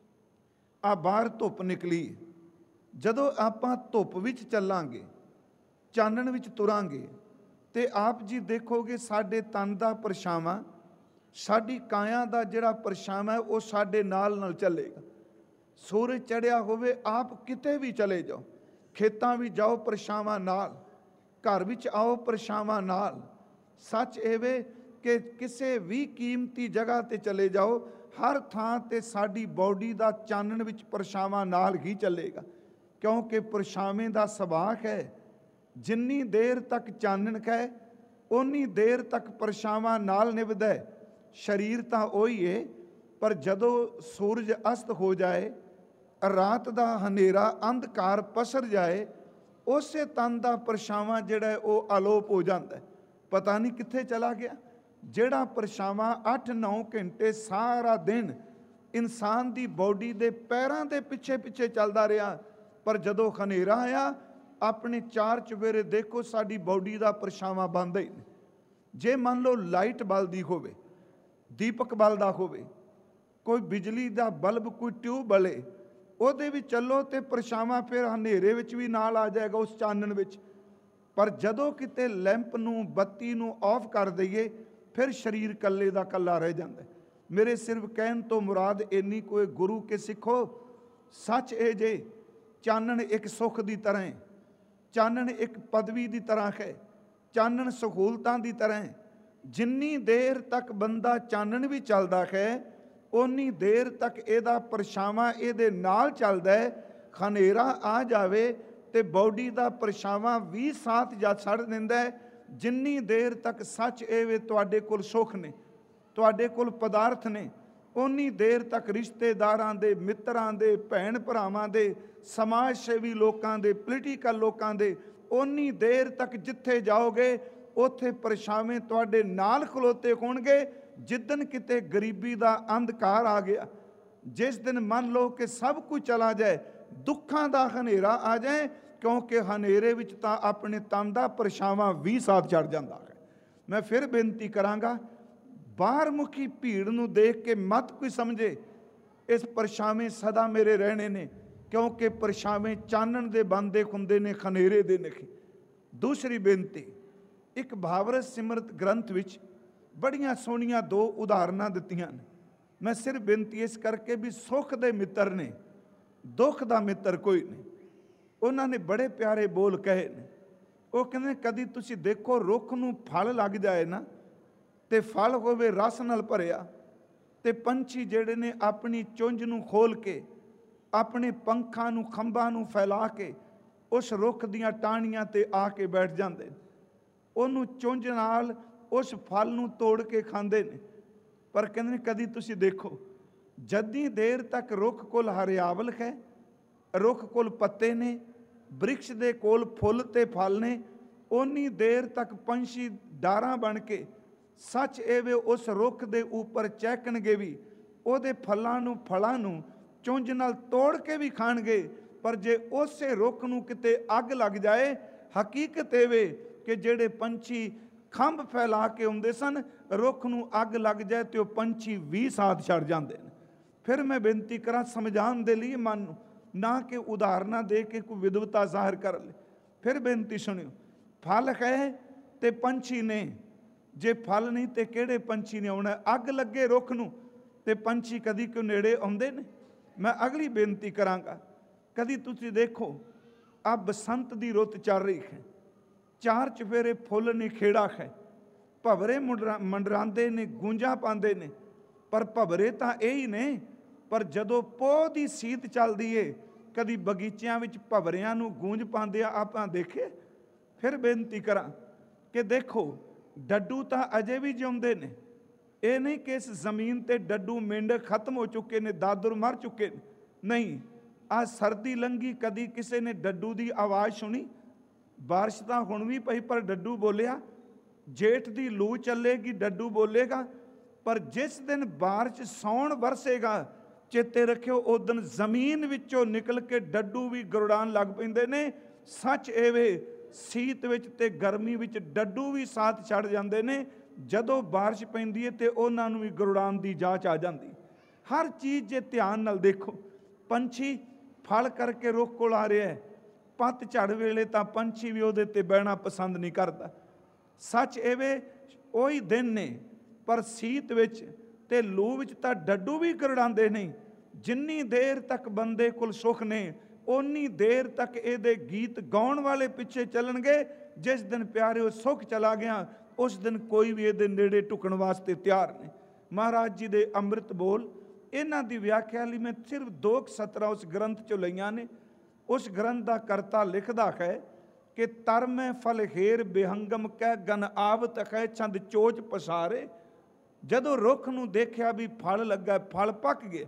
ਆ ਬਾਹਰ ਧੁੱਪ ਨਿਕਲੀ, ਜਦੋਂ ਆਪਾਂ ਧੁੱਪ ਵਿੱਚ ਚੱਲਾਂਗੇ, ਚਾਨਣ ਵਿੱਚ ਤੁਰਾਂਗੇ, ਤੇ ਆਪ ਜੀ ਦੇਖੋਗੇ ਸਾਡੇ ਤਨ ਦਾ ਪਰਛਾਵਾਂ, ਸਾਡੀ ਕਾਇਆ ਦਾ ਜਿਹੜਾ ਪਰਛਾਵਾਂ ਹੈ ਉਹ ਸਾਡੇ ਨਾਲ ਨਾਲ ਚੱਲੇਗਾ। ਸੂਰਜ ਚੜ੍ਹਿਆ ਹੋਵੇ, ਆਪ ਕਿਤੇ ਵੀ ਚਲੇ ਜਾਓ, ਖੇਤਾਂ ਵੀ ਜਾਓ ਪਰਛਾਵਾਂ ਨਾਲ, ਘਰ ਵਿੱਚ ਆਓ ਪਰਛਾਵਾਂ ਨਾਲ। ਸੱਚ ਇਹ ਵੇ ਕਿ ਕਿਸੇ ਵੀ ਕੀਮਤੀ ਜਗ੍ਹਾ ਤੇ ਚਲੇ ਜਾਓ, ਹਰ ਥਾਂ ਤੇ ਸਾਡੀ ਬੋਡੀ ਦਾ ਚਾਨਣ ਵਿੱਚ ਪਰਛਾਵਾਂ ਨਾਲ ਹੀ ਚੱਲੇਗਾ, ਕਿਉਂਕਿ ਪਰਛਾਵੇਂ ਦਾ ਸੁਭਾਅ ਹੈ। ਜਿੰਨੀ ਦੇਰ ਤੱਕ ਚਾਨਣ ਹੈ ਓਨੀ ਦੇਰ ਤੱਕ ਪਰਛਾਵਾਂ ਨਾਲ ਨਿਭਦਾ ਹੈ। ਸਰੀਰ ਤਾਂ ਉਹੀ ਹੈ, ਪਰ ਜਦੋਂ ਸੂਰਜ ਅਸਤ ਹੋ ਜਾਏ, ਰਾਤ ਦਾ ਹਨੇਰਾ ਅੰਧਕਾਰ ਪਸਰ ਜਾਏ, ਉਸੇ ਤਨ ਦਾ ਪਰਛਾਵਾਂ ਜਿਹੜਾ ਉਹ ਅਲੋਪ ਹੋ ਜਾਂਦਾ ਹੈ, ਪਤਾ ਨਹੀਂ ਕਿੱਥੇ ਚਲਾ ਗਿਆ। ਜਿਹੜਾ ਪਰਛਾਵਾਂ ਅੱਠ ਨੌ ਘੰਟੇ ਸਾਰਾ ਦਿਨ ਇਨਸਾਨ ਦੀ ਬੋਡੀ ਦੇ ਪੈਰਾਂ ਦੇ ਪਿੱਛੇ ਪਿੱਛੇ ਚੱਲਦਾ ਰਿਹਾ, ਪਰ ਜਦੋਂ ਹਨੇਰਾ ਆਇਆ, ਆਪਣੇ ਚਾਰ ਚੁਫੇਰੇ ਦੇਖੋ ਸਾਡੀ ਬੋਡੀ ਦਾ ਪਰਛਾਵਾਂ ਬੰਦ ਹੀ ਨਹੀਂ। ਜੇ ਮੰਨ ਲਓ ਲਾਈਟ ਬਲਦੀ ਹੋਵੇ, ਦੀਪਕ ਬਲਦਾ ਹੋਵੇ, ਕੋਈ ਬਿਜਲੀ ਦਾ ਬਲਬ, ਕੋਈ ਟਿਊਬ ਬਲੇ, ਉਹਦੇ ਵਿੱਚ ਚੱਲੋ ਤੇ ਪਰਛਾਵਾਂ ਫਿਰ ਹਨੇਰੇ ਵਿੱਚ ਵੀ ਨਾਲ ਆ ਜਾਏਗਾ, ਉਸ ਚਾਨਣ ਵਿੱਚ। ਪਰ ਜਦੋਂ ਕਿਤੇ ਲੈਂਪ ਨੂੰ, ਬੱਤੀ ਨੂੰ ਆਫ ਕਰ ਦਈਏ, ਫਿਰ ਸਰੀਰ ਇਕੱਲੇ ਦਾ ਇਕੱਲਾ ਰਹਿ ਜਾਂਦਾ। ਮੇਰੇ ਸਿਰਫ ਕਹਿਣ ਤੋਂ ਮੁਰਾਦ ਇੰਨੀ, ਕੋਈ ਗੁਰੂ ਕੇ ਸਿੱਖੋ, ਸੱਚ ਇਹ ਜੇ ਚਾਨਣ ਇੱਕ ਸੁੱਖ ਦੀ ਤਰ੍ਹਾਂ ਹੈ, ਚਾਨਣ ਇੱਕ ਪਦਵੀ ਦੀ ਤਰ੍ਹਾਂ ਹੈ, ਚਾਨਣ ਸਹੂਲਤਾਂ ਦੀ ਤਰ੍ਹਾਂ ਹੈ। ਜਿੰਨੀ ਦੇਰ ਤੱਕ ਬੰਦਾ ਚਾਨਣ ਵੀ ਚੱਲਦਾ ਹੈ, ਓਨੀ ਦੇਰ ਤੱਕ ਇਹਦਾ ਪਰਛਾਵਾਂ ਇਹਦੇ ਨਾਲ ਚੱਲਦਾ ਹੈ। ਹਨੇਰਾ ਆ ਜਾਵੇ ਤੇ ਬੋਡੀ ਦਾ ਪਰਛਾਵਾਂ ਵੀ ਸਾਥ ਜਾ ਛੱਡ ਦਿੰਦਾ ਹੈ। ਜਿੰਨੀ ਦੇਰ ਤੱਕ ਸੱਚ ਇਹ ਵੇ ਤੁਹਾਡੇ ਕੋਲ ਸੁੱਖ ਨੇ, ਤੁਹਾਡੇ ਕੋਲ ਪਦਾਰਥ ਨੇ, ਓਨੀ ਦੇਰ ਤੱਕ ਰਿਸ਼ਤੇਦਾਰਾਂ ਦੇ, ਮਿੱਤਰਾਂ ਦੇ, ਭੈਣ ਭਰਾਵਾਂ ਦੇ, ਸਮਾਜ ਸੇਵੀ ਲੋਕਾਂ ਦੇ, ਪੋਲੀਟੀਕਲ ਲੋਕਾਂ ਦੇ, ਓਨੀ ਦੇਰ ਤੱਕ ਜਿੱਥੇ ਜਾਓਗੇ ਉੱਥੇ ਪਰਛਾਵੇਂ ਤੁਹਾਡੇ ਨਾਲ ਖਲੋਤੇ ਹੋਣਗੇ। ਜਿੱਦਣ ਕਿਤੇ ਗਰੀਬੀ ਦਾ ਅੰਧਕਾਰ ਆ ਗਿਆ, ਜਿਸ ਦਿਨ ਮੰਨ ਲਓ ਕਿ ਸਭ ਕੁਝ ਚਲਾ ਜਾਏ, ਦੁੱਖਾਂ ਦਾ ਹਨੇਰਾ ਆ ਜਾਏ, ਕਿਉਂਕਿ ਹਨੇਰੇ ਵਿੱਚ ਤਾਂ ਆਪਣੇ ਤਨ ਦਾ ਪਰਛਾਵਾਂ ਵੀ ਸਾਥ ਚੜ ਜਾਂਦਾ ਹੈ। ਮੈਂ ਫਿਰ ਬੇਨਤੀ ਕਰਾਂਗਾ, ਬਾਹਰ ਮੁਖੀ ਭੀੜ ਨੂੰ ਦੇਖ ਕੇ ਮਤ ਕੋਈ ਸਮਝੇ ਇਸ ਪਰਛਾਵੇਂ ਸਦਾ ਮੇਰੇ ਰਹਿਣੇ ਨੇ, ਕਿਉਂਕਿ ਪਰਛਾਵੇਂ ਚਾਨਣ ਦੇ ਬੰਦੇ ਹੁੰਦੇ ਨੇ, ਹਨੇਰੇ ਦੇ ਨਹੀਂ। ਦੂਸਰੀ ਬੇਨਤੀ, ਇੱਕ ਭਾਵਰਸ ਸਿਮਰਤ ਗ੍ਰੰਥ ਵਿੱਚ ਬੜੀਆਂ ਸੋਹਣੀਆਂ ਦੋ ਉਦਾਹਰਨਾਂ ਦਿੱਤੀਆਂ ਨੇ। ਮੈਂ ਸਿਰਫ ਬੇਨਤੀ ਇਸ ਕਰਕੇ ਵੀ ਸੁੱਖ ਦੇ ਮਿੱਤਰ ਨੇ, ਦੁੱਖ ਦਾ ਮਿੱਤਰ ਕੋਈ ਨਹੀਂ। ਉਹਨਾਂ ਨੇ ਬੜੇ ਪਿਆਰੇ ਬੋਲ ਕਹੇ ਨੇ। ਉਹ ਕਹਿੰਦੇ ਕਦੀ ਤੁਸੀਂ ਦੇਖੋ ਰੁੱਖ ਨੂੰ ਫਲ ਲੱਗ ਜਾਏ ਨਾ, ਤੇ ਫਲ ਹੋਵੇ ਰਸ ਨਾਲ ਭਰਿਆ, ਤੇ ਪੰਛੀ ਜਿਹੜੇ ਨੇ ਆਪਣੀ ਚੁੰਝ ਨੂੰ ਖੋਲ ਕੇ, ਆਪਣੇ ਪੰਖਾਂ ਨੂੰ, ਖੰਭਾਂ ਨੂੰ ਫੈਲਾ ਕੇ ਉਸ ਰੁੱਖ ਦੀਆਂ ਟਾਹਣੀਆਂ ਤੇ ਆ ਕੇ ਬੈਠ ਜਾਂਦੇ ਨੇ। ਉਹਨੂੰ ਚੁੰਝ ਨਾਲ ਉਸ ਫਲ ਨੂੰ ਤੋੜ ਕੇ ਖਾਂਦੇ ਨੇ। ਪਰ ਕਹਿੰਦੇ ਨੇ ਕਦੀ ਤੁਸੀਂ ਦੇਖੋ, ਜਦੀ ਦੇਰ ਤੱਕ ਰੁੱਖ ਕੋਲ ਹਰਿਆਵਲ ਹੈ, ਰੁੱਖ ਕੋਲ ਪੱਤੇ ਨੇ, ਬ੍ਰਿਕਸ਼ ਦੇ ਕੋਲ ਫੁੱਲ ਤੇ ਫਲ ਨੇ, ਓਨੀ ਦੇਰ ਤੱਕ ਪੰਛੀ ਡਾਰਾਂ ਬਣ ਕੇ ਸੱਚ ਇਹ ਵੇ ਉਸ ਰੁੱਖ ਦੇ ਉੱਪਰ ਚਹਿਕਣਗੇ ਵੀ, ਉਹਦੇ ਫਲਾਂ ਨੂੰ ਫਲਾਂ ਨੂੰ ਚੁੰਝ ਨਾਲ ਤੋੜ ਕੇ ਵੀ ਖਾਣਗੇ। ਪਰ ਜੇ ਉਸੇ ਰੁੱਖ ਨੂੰ ਕਿਤੇ ਅੱਗ ਲੱਗ ਜਾਏ, ਹਕੀਕਤ ਇਹ ਵੇ ਕਿ ਜਿਹੜੇ ਪੰਛੀ ਖੰਭ ਫੈਲਾ ਕੇ ਆਉਂਦੇ ਸਨ, ਰੁੱਖ ਨੂੰ ਅੱਗ ਲੱਗ ਜਾਏ ਤੇ ਉਹ ਪੰਛੀ ਵੀ ਸਾਥ ਛੱਡ ਜਾਂਦੇ ਨੇ। ਫਿਰ ਮੈਂ ਬੇਨਤੀ ਕਰਾਂ ਸਮਝਾਉਣ ਦੇ ਲਈ ਮਨ ਨੂੰ, ਨਾ ਕਿ ਉਦਾਹਰਨਾਂ ਦੇ ਕੇ ਕੋਈ ਵਿਦਵਤਾ ਜ਼ਾਹਿਰ ਕਰ ਲੈ। ਫਿਰ ਬੇਨਤੀ ਸੁਣਿਓ, ਫਲ ਹੈ ਤੇ ਪੰਛੀ ਨੇ, ਜੇ ਫਲ ਨਹੀਂ ਤੇ ਕਿਹੜੇ ਪੰਛੀ ਨੇ ਆਉਣਾ? ਅੱਗ ਲੱਗੇ ਰੁੱਖ ਨੂੰ ਤੇ ਪੰਛੀ ਕਦੀ ਕਿਉਂ ਨੇੜੇ ਆਉਂਦੇ ਨੇ? ਮੈਂ ਅਗਲੀ ਬੇਨਤੀ ਕਰਾਂਗਾ, ਕਦੀ ਤੁਸੀਂ ਦੇਖੋ ਆ ਬਸੰਤ ਦੀ ਰੁੱਤ ਚੱਲ ਰਹੀ ਹੈ, ਚਾਰ ਚੁਫੇਰੇ ਫੁੱਲ ਨੇ ਖੇੜਾ ਹੈ, ਭਵਰੇ ਮੁੰਡਰਾ ਮੰਡਰਾਉਂਦੇ ਨੇ, ਗੂੰਜਾਂ ਪਾਉਂਦੇ ਨੇ, ਪਰ ਭਵਰੇ ਤਾਂ ਇਹ ਹੀ ਨੇ। ਪਰ ਜਦੋਂ ਪੋਹ ਦੀ ਸੀਤ ਚੱਲਦੀ ਏ, ਕਦੀ ਬਗੀਚਿਆਂ ਵਿੱਚ ਭਵਰਿਆਂ ਨੂੰ ਗੂੰਜ ਪਾਉਂਦੇ ਆ ਆਪਾਂ ਦੇਖੇ? ਫਿਰ ਬੇਨਤੀ ਕਰਾਂ ਕਿ ਦੇਖੋ ਡੱਡੂ ਤਾਂ ਅਜੇ ਵੀ ਜਿਉਂਦੇ ਨੇ। ਇਹ ਨਹੀਂ ਕਿ ਇਸ ਜ਼ਮੀਨ ਤੇ ਡੱਡੂ ਮੇਂਢਕ ਖਤਮ ਹੋ ਚੁੱਕੇ ਨੇ, ਦਾਦਰ ਮਰ ਚੁੱਕੇ ਨੇ, ਨਹੀਂ। ਆ ਸਰਦੀ ਲੰਘੀ, ਕਦੀ ਕਿਸੇ ਨੇ ਡੱਡੂ ਦੀ ਆਵਾਜ਼ ਸੁਣੀ? ਬਾਰਿਸ਼ ਤਾਂ ਹੁਣ ਵੀ ਪਈ ਪਰ ਡੱਡੂ ਬੋਲਿਆ? ਜੇਠ ਦੀ ਲੂ ਚੱਲੇਗੀ, ਡੱਡੂ ਬੋਲੇਗਾ? ਪਰ ਜਿਸ ਦਿਨ ਬਾਰਿਸ਼ ਸੌਣ ਵਰਸੇਗਾ, ਚੇਤੇ ਰੱਖਿਓ ਉਸ ਦਿਨ ਜ਼ਮੀਨ ਵਿੱਚੋਂ ਨਿਕਲ ਕੇ ਡੱਡੂ ਵੀ ਗਰੁੜਾਉਣ ਲੱਗ ਪੈਂਦੇ ਨੇ। ਸੱਚ ਇਹ ਵੇ, ਸੀਤ ਵਿੱਚ ਤੇ ਗਰਮੀ ਵਿੱਚ ਡੱਡੂ ਵੀ ਸਾਥ ਛੱਡ ਜਾਂਦੇ ਨੇ। ਜਦੋਂ ਬਾਰਿਸ਼ ਪੈਂਦੀ ਹੈ ਤੇ ਉਹਨਾਂ ਨੂੰ ਵੀ ਗਰੁੜਾਉਣ ਦੀ ਜਾਚ ਆ ਜਾਂਦੀ। ਹਰ ਚੀਜ਼ ਜੇ ਧਿਆਨ ਨਾਲ ਦੇਖੋ, ਪੰਛੀ ਫਲ ਕਰਕੇ ਰੁੱਖ ਕੋਲ ਆ ਰਿਹਾ ਹੈ, ਪੱਤ ਝੜ ਵੇਲੇ ਤਾਂ ਪੰਛੀ ਵੀ ਉਹਦੇ ਤੇ ਬਹਿਣਾ ਪਸੰਦ ਨਹੀਂ ਕਰਦਾ। ਸੱਚ ਇਹ ਵੇ, ਉਹੀ ਦਿਨ ਨੇ, ਪਰ ਸੀਤ ਵਿੱਚ ਤੇ ਲੂ ਵਿੱਚ ਤਾਂ ਡੱਡੂ ਵੀ ਗਰੜਾਉਂਦੇ ਨਹੀਂ। ਜਿੰਨੀ ਦੇਰ ਤੱਕ ਬੰਦੇ ਕੋਲ ਸੁੱਖ ਨੇ, ਓਨੀ ਦੇਰ ਤੱਕ ਇਹਦੇ ਗੀਤ ਗਾਉਣ ਵਾਲੇ ਪਿੱਛੇ ਚੱਲਣਗੇ। ਜਿਸ ਦਿਨ ਪਿਆਰਿਓ ਸੁੱਖ ਚਲਾ ਗਿਆ, ਉਸ ਦਿਨ ਕੋਈ ਵੀ ਇਹਦੇ ਨੇੜੇ ਢੁਕਣ ਵਾਸਤੇ ਤਿਆਰ ਨਹੀਂ। ਮਹਾਰਾਜ ਜੀ ਦੇ ਅੰਮ੍ਰਿਤ ਬੋਲ, ਇਹਨਾਂ ਦੀ ਵਿਆਖਿਆ ਲਈ ਮੈਂ ਸਿਰਫ ਦੋ ਕੁ ਸਤਰਾਂ ਉਸ ਗ੍ਰੰਥ 'ਚੋਂ ਲਈਆਂ ਨੇ। ਉਸ ਗ੍ਰੰਥ ਦਾ ਕਰਤਾ ਲਿਖਦਾ ਹੈ ਕਿ ਤਰਮੈ ਫਲ ਹੇਰ ਬਿਹੰਗਮ ਕਹਿ ਗਨ ਆਵਤ ਹੈ ਛੰਦ ਚੋਚ ਪਸਾਰੇ। ਜਦੋਂ ਰੁੱਖ ਨੂੰ ਦੇਖਿਆ ਵੀ ਫਲ ਲੱਗਾ, ਫਲ ਪੱਕ ਗਏ,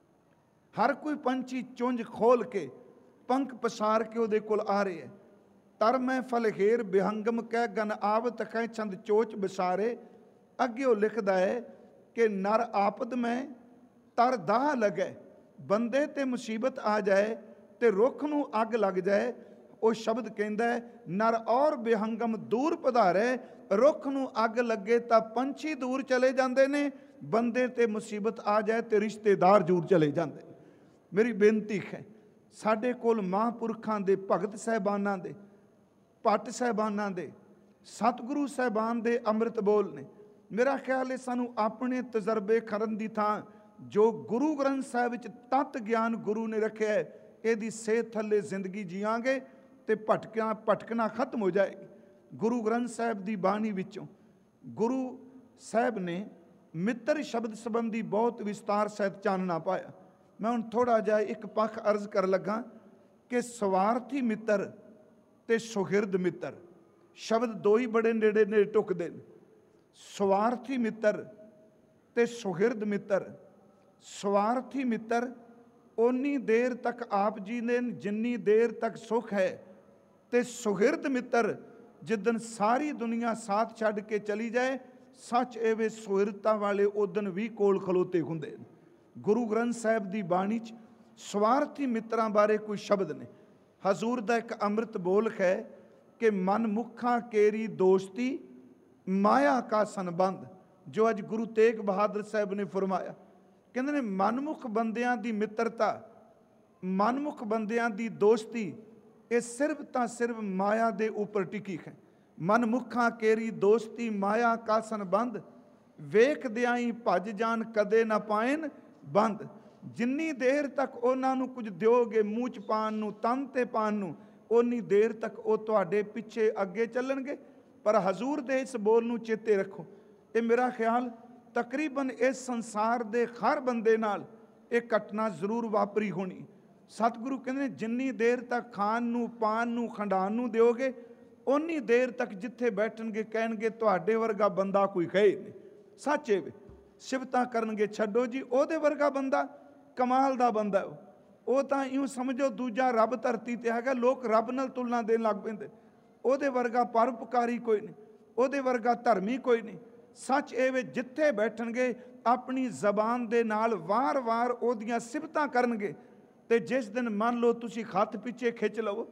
ਹਰ ਕੋਈ ਪੰਛੀ ਚੁੰਝ ਖੋਲ ਕੇ ਪੰਖ ਪਸਾਰ ਕੇ ਉਹਦੇ ਕੋਲ ਆ ਰਿਹਾ। ਤਰਮੈ ਫਲ ਹੇਰ ਬਿਹੰਗਮ ਕਹਿ ਗਨ ਆਵਤ ਹੈ ਛੰਦ ਚੋਚ ਬਸਾਰੇ। ਅੱਗੇ ਉਹ ਲਿਖਦਾ ਹੈ ਕਿ ਨਰ ਆਪਦ ਮੈਂ ਤਰ ਦਾਹ ਲਗੈ। ਬੰਦੇ ਤੇ ਮੁਸੀਬਤ ਆ ਜਾਏ ਤੇ ਰੁੱਖ ਨੂੰ ਅੱਗ ਲੱਗ ਜਾਏ, ਉਹ ਸ਼ਬਦ ਕਹਿੰਦਾ ਹੈ ਨਰ ਔਰ ਬਿਹੰਗਮ ਦੂਰ ਪਧਾਰੇ। ਰੁੱਖ ਨੂੰ ਅੱਗ ਲੱਗੇ ਤਾਂ ਪੰਛੀ ਦੂਰ ਚਲੇ ਜਾਂਦੇ ਨੇ, ਬੰਦੇ ਤੇ ਮੁਸੀਬਤ ਆ ਜਾਏ ਤੇ ਰਿਸ਼ਤੇਦਾਰ ਦੂਰ ਚਲੇ ਜਾਂਦੇ। ਮੇਰੀ ਬੇਨਤੀ ਹੈ, ਸਾਡੇ ਕੋਲ ਮਹਾਂਪੁਰਖਾਂ ਦੇ, ਭਗਤ ਸਾਹਿਬਾਨਾਂ ਦੇ, ਭੱਟ ਸਾਹਿਬਾਨਾਂ ਦੇ, ਸਤਿਗੁਰੂ ਸਾਹਿਬਾਨ ਦੇ ਅੰਮ੍ਰਿਤ ਬੋਲ ਨੇ। ਮੇਰਾ ਖਿਆਲ ਹੈ ਸਾਨੂੰ ਆਪਣੇ ਤਜਰਬੇ ਕਰਨ ਦੀ ਥਾਂ ਜੋ ਗੁਰੂ ਗ੍ਰੰਥ ਸਾਹਿਬ ਵਿੱਚ ਤਤ ਗਿਆਨ ਗੁਰੂ ਨੇ ਰੱਖਿਆ ਹੈ, ਇਹਦੀ ਸੇਧ ਥੱਲੇ ਜ਼ਿੰਦਗੀ ਜੀਵਾਂਗੇ ਤੇ ਭਟਕਿਆ ਭਟਕਣਾ ਖਤਮ ਹੋ ਜਾਏਗੀ। ਗੁਰੂ ਗ੍ਰੰਥ ਸਾਹਿਬ ਦੀ ਬਾਣੀ ਵਿੱਚੋਂ ਗੁਰੂ ਸਾਹਿਬ ਨੇ ਮਿੱਤਰ ਸ਼ਬਦ ਸੰਬੰਧੀ ਬਹੁਤ ਵਿਸਤਾਰ ਸਹਿਤ ਚਾਨਣਾ ਪਾਇਆ। ਮੈਂ ਹੁਣ ਥੋੜ੍ਹਾ ਜਿਹਾ ਇੱਕ ਪੱਖ ਅਰਜ਼ ਕਰ ਲੱਗਾ ਕਿ ਸਵਾਰਥੀ ਮਿੱਤਰ ਤੇ ਸੁਹਿਰਦ ਮਿੱਤਰ ਸ਼ਬਦ ਦੋ ਹੀ ਬੜੇ ਨੇੜੇ ਨੇੜੇ ਟੁਕਦੇ ਨੇ। ਸਵਾਰਥੀ ਮਿੱਤਰ ਤੇ ਸੁਹਿਰਦ ਮਿੱਤਰ। ਸਵਾਰਥੀ ਮਿੱਤਰ ਓਨੀ ਦੇਰ ਤੱਕ ਆਪ ਜੀ ਨੇ ਜਿੰਨੀ ਦੇਰ ਤੱਕ ਸੁੱਖ ਹੈ, ਤੇ ਸੁਹਿਰਦ ਮਿੱਤਰ ਜਿੱਦਣ ਸਾਰੀ ਦੁਨੀਆ ਸਾਥ ਛੱਡ ਕੇ ਚਲੀ ਜਾਏ, ਸੱਚ ਐਵੇਂ ਸੁਹਿਰਦਤਾ ਵਾਲੇ ਉਦਣ ਵੀ ਕੋਲ ਖਲੋਤੇ ਹੁੰਦੇ ਨੇ। ਗੁਰੂ ਗ੍ਰੰਥ ਸਾਹਿਬ ਦੀ ਬਾਣੀ 'ਚ ਸਵਾਰਥੀ ਮਿੱਤਰਾਂ ਬਾਰੇ ਕੋਈ ਸ਼ਬਦ ਨੇ। ਹਜ਼ੂਰ ਦਾ ਇੱਕ ਅੰਮ੍ਰਿਤ ਬੋਲ ਹੈ ਕਿ ਮਨ ਮੁੱਖਾਂ ਕੇਰੀ ਦੋਸਤੀ ਮਾਇਆ ਕਾ ਸੰਬੰਧ, ਜੋ ਅੱਜ ਗੁਰੂ ਤੇਗ ਬਹਾਦਰ ਸਾਹਿਬ ਨੇ ਫਰਮਾਇਆ। ਕਹਿੰਦੇ ਨੇ ਮਨਮੁਖ ਬੰਦਿਆਂ ਦੀ ਮਿੱਤਰਤਾ, ਮਨਮੁਖ ਬੰਦਿਆਂ ਦੀ ਦੋਸਤੀ, ਇਹ ਸਿਰਫ ਤਾਂ ਸਿਰਫ ਮਾਇਆ ਦੇ ਉੱਪਰ ਟਿਕੀ ਹੈ। ਮਨਮੁਖਾਂ ਕੇਰੀ ਦੋਸਤੀ ਮਾਇਆ ਕਾ ਸੰਬੰਧ, ਵੇਖਦਿਆਂ ਹੀ ਭੱਜ ਜਾਣ ਕਦੇ ਨਾ ਪਾਇਨ ਬੰਦ। ਜਿੰਨੀ ਦੇਰ ਤੱਕ ਉਹਨਾਂ ਨੂੰ ਕੁਝ ਦਿਓਗੇ ਮੂੰਹ 'ਚ ਪਾਣ ਨੂੰ, ਤਨ ਤੇ ਪਾਣ ਨੂੰ, ਓਨੀ ਦੇਰ ਤੱਕ ਉਹ ਤੁਹਾਡੇ ਪਿੱਛੇ ਅੱਗੇ ਚੱਲਣਗੇ। ਪਰ ਹਜ਼ੂਰ ਦੇ ਇਸ ਬੋਲ ਨੂੰ ਚੇਤੇ ਰੱਖੋ, ਇਹ ਮੇਰਾ ਖਿਆਲ ਤਕਰੀਬਨ ਇਸ ਸੰਸਾਰ ਦੇ ਹਰ ਬੰਦੇ ਨਾਲ ਇਹ ਘਟਨਾ ਜ਼ਰੂਰ ਵਾਪਰੀ ਹੋਣੀ। ਸਤਿਗੁਰੂ ਕਹਿੰਦੇ ਨੇ ਜਿੰਨੀ ਦੇਰ ਤੱਕ ਖਾਣ ਨੂੰ, ਪਾਣ ਨੂੰ, ਖੰਡਾਣ ਨੂੰ ਦਿਓਗੇ, ਓਨੀ ਦੇਰ ਤੱਕ ਜਿੱਥੇ ਬੈਠਣਗੇ ਕਹਿਣਗੇ ਤੁਹਾਡੇ ਵਰਗਾ ਬੰਦਾ ਕੋਈ ਕਹੇ ਨਹੀਂ। ਸੱਚ ਏ, ਸਿਫਤਾਂ ਕਰਨਗੇ, ਛੱਡੋ ਜੀ ਉਹਦੇ ਵਰਗਾ ਬੰਦਾ, ਕਮਾਲ ਦਾ ਬੰਦਾ ਉਹ ਉਹ ਤਾਂ ਇਉਂ ਸਮਝੋ ਦੂਜਾ ਰੱਬ ਧਰਤੀ ਤੇ ਹੈਗਾ। ਲੋਕ ਰੱਬ ਨਾਲ ਤੁਲਨਾ ਦੇਣ ਲੱਗ ਪੈਂਦੇ। ਉਹਦੇ ਵਰਗਾ ਪਰਉਪਕਾਰੀ ਕੋਈ ਨਹੀਂ, ਉਹਦੇ ਵਰਗਾ ਧਰਮੀ ਕੋਈ ਨਹੀਂ। ਸੱਚ ਇਹ ਵੇ ਜਿੱਥੇ ਬੈਠਣਗੇ ਆਪਣੀ ਜ਼ਬਾਨ ਦੇ ਨਾਲ ਵਾਰ-ਵਾਰ ਉਹਦੀਆਂ ਸਿਫਤਾਂ ਕਰਨਗੇ। ਤੇ ਜਿਸ ਦਿਨ ਮੰਨ ਲਓ ਤੁਸੀਂ ਹੱਥ ਪਿੱਛੇ ਖਿੱਚ ਲਵੋ,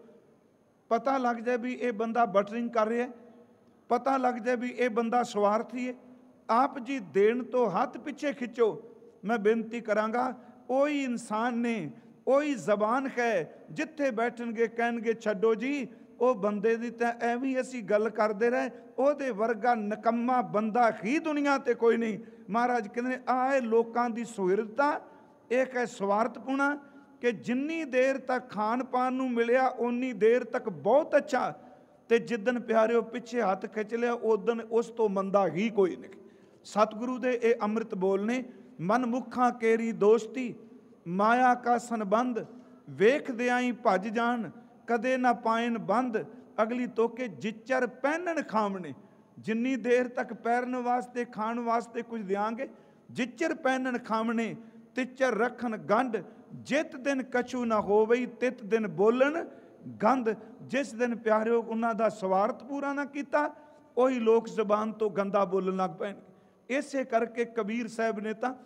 ਪਤਾ ਲੱਗ ਜਾਏ ਵੀ ਇਹ ਬੰਦਾ ਬਟਰਿੰਗ ਕਰ ਰਿਹਾ, ਪਤਾ ਲੱਗ ਜਾਏ ਵੀ ਇਹ ਬੰਦਾ ਸਵਾਰਥੀ ਹੈ, ਆਪ ਜੀ ਦੇਣ ਤੋਂ ਹੱਥ ਪਿੱਛੇ ਖਿੱਚੋ। ਮੈਂ ਬੇਨਤੀ ਕਰਾਂਗਾ, ਉਹੀ ਇਨਸਾਨ ਨੇ, ਉਹੀ ਜ਼ਬਾਨ ਹੈ, ਜਿੱਥੇ ਬੈਠਣਗੇ ਕਹਿਣਗੇ ਛੱਡੋ ਜੀ ਉਹ ਬੰਦੇ ਦੀ ਤਾਂ ਐਵੇਂ ਅਸੀਂ ਗੱਲ ਕਰਦੇ ਰਹੇ, ਉਹਦੇ ਵਰਗਾ ਨਕੰਮਾ ਬੰਦਾ ਹੀ ਦੁਨੀਆ ਤੇ ਕੋਈ ਨਹੀਂ। ਮਹਾਰਾਜ ਕਹਿੰਦੇ ਆਏ ਲੋਕਾਂ ਦੀ ਸੁਹਿਰਦਤਾ, ਇੱਕ ਹੈ ਸਵਾਰਥਪੁਣਾ, ਕਿ ਜਿੰਨੀ ਦੇਰ ਤੱਕ ਖਾਣ ਪਾਣ ਨੂੰ ਮਿਲਿਆ ਓਨੀ ਦੇਰ ਤੱਕ ਬਹੁਤ ਅੱਛਾ, ਤੇ ਜਿੱਦਣ ਪਿਆਰਿਓ ਪਿੱਛੇ ਹੱਥ ਖਿੱਚ ਲਿਆ ਉਦਣ ਉਸ ਤੋਂ ਮੰਦਾ ਹੀ ਕੋਈ ਨਹੀਂ। ਸਤਿਗੁਰੂ ਦੇ ਇਹ ਅੰਮ੍ਰਿਤ ਬੋਲ ਨੇ, ਮਨਮੁਖਾਂ ਕੇਰੀ ਦੋਸਤੀ, ਮਾਇਆ ਕਾ ਸੰਬੰਧ, ਵੇਖਦਿਆਂ ਹੀ ਭੱਜ ਜਾਣ, ਕਦੇ ਨਾ ਪਾਇਨ ਬੰਦ, ਅਗਲੀ ਤੋਕੇ ਜਿਚਰ ਪਹਿਨਣ ਖਾਮਣੇ। ਜਿੰਨੀ ਦੇਰ ਤੱਕ ਪੈਰਨ ਵਾਸਤੇ ਖਾਣ ਵਾਸਤੇ ਕੁਝ ਦਿਆਂਗੇ, ਜਿਚਰ ਪਹਿਨਣ ਖਾਮਣੇ, ਤਿਚਰ ਰੱਖਣ ਗੰਢ, ਜਿਤ ਦਿਨ ਕਛੂ ਨਾ ਹੋਵਈ ਤਿਤ ਦਿਨ ਬੋਲਣ ਗੰਧ। ਜਿਸ ਦਿਨ ਪਿਆਰਿਓ ਉਹਨਾਂ ਦਾ ਸਵਾਰਥ ਪੂਰਾ ਨਾ ਕੀਤਾ, ਉਹੀ ਲੋਕ ਜ਼ਬਾਨ ਤੋਂ ਗੰਦਾ ਬੋਲਣ ਲੱਗ ਪੈਣਗੇ। ਇਸੇ ਕਰਕੇ ਕਬੀਰ ਸਾਹਿਬ ਨੇ ਤਾਂ,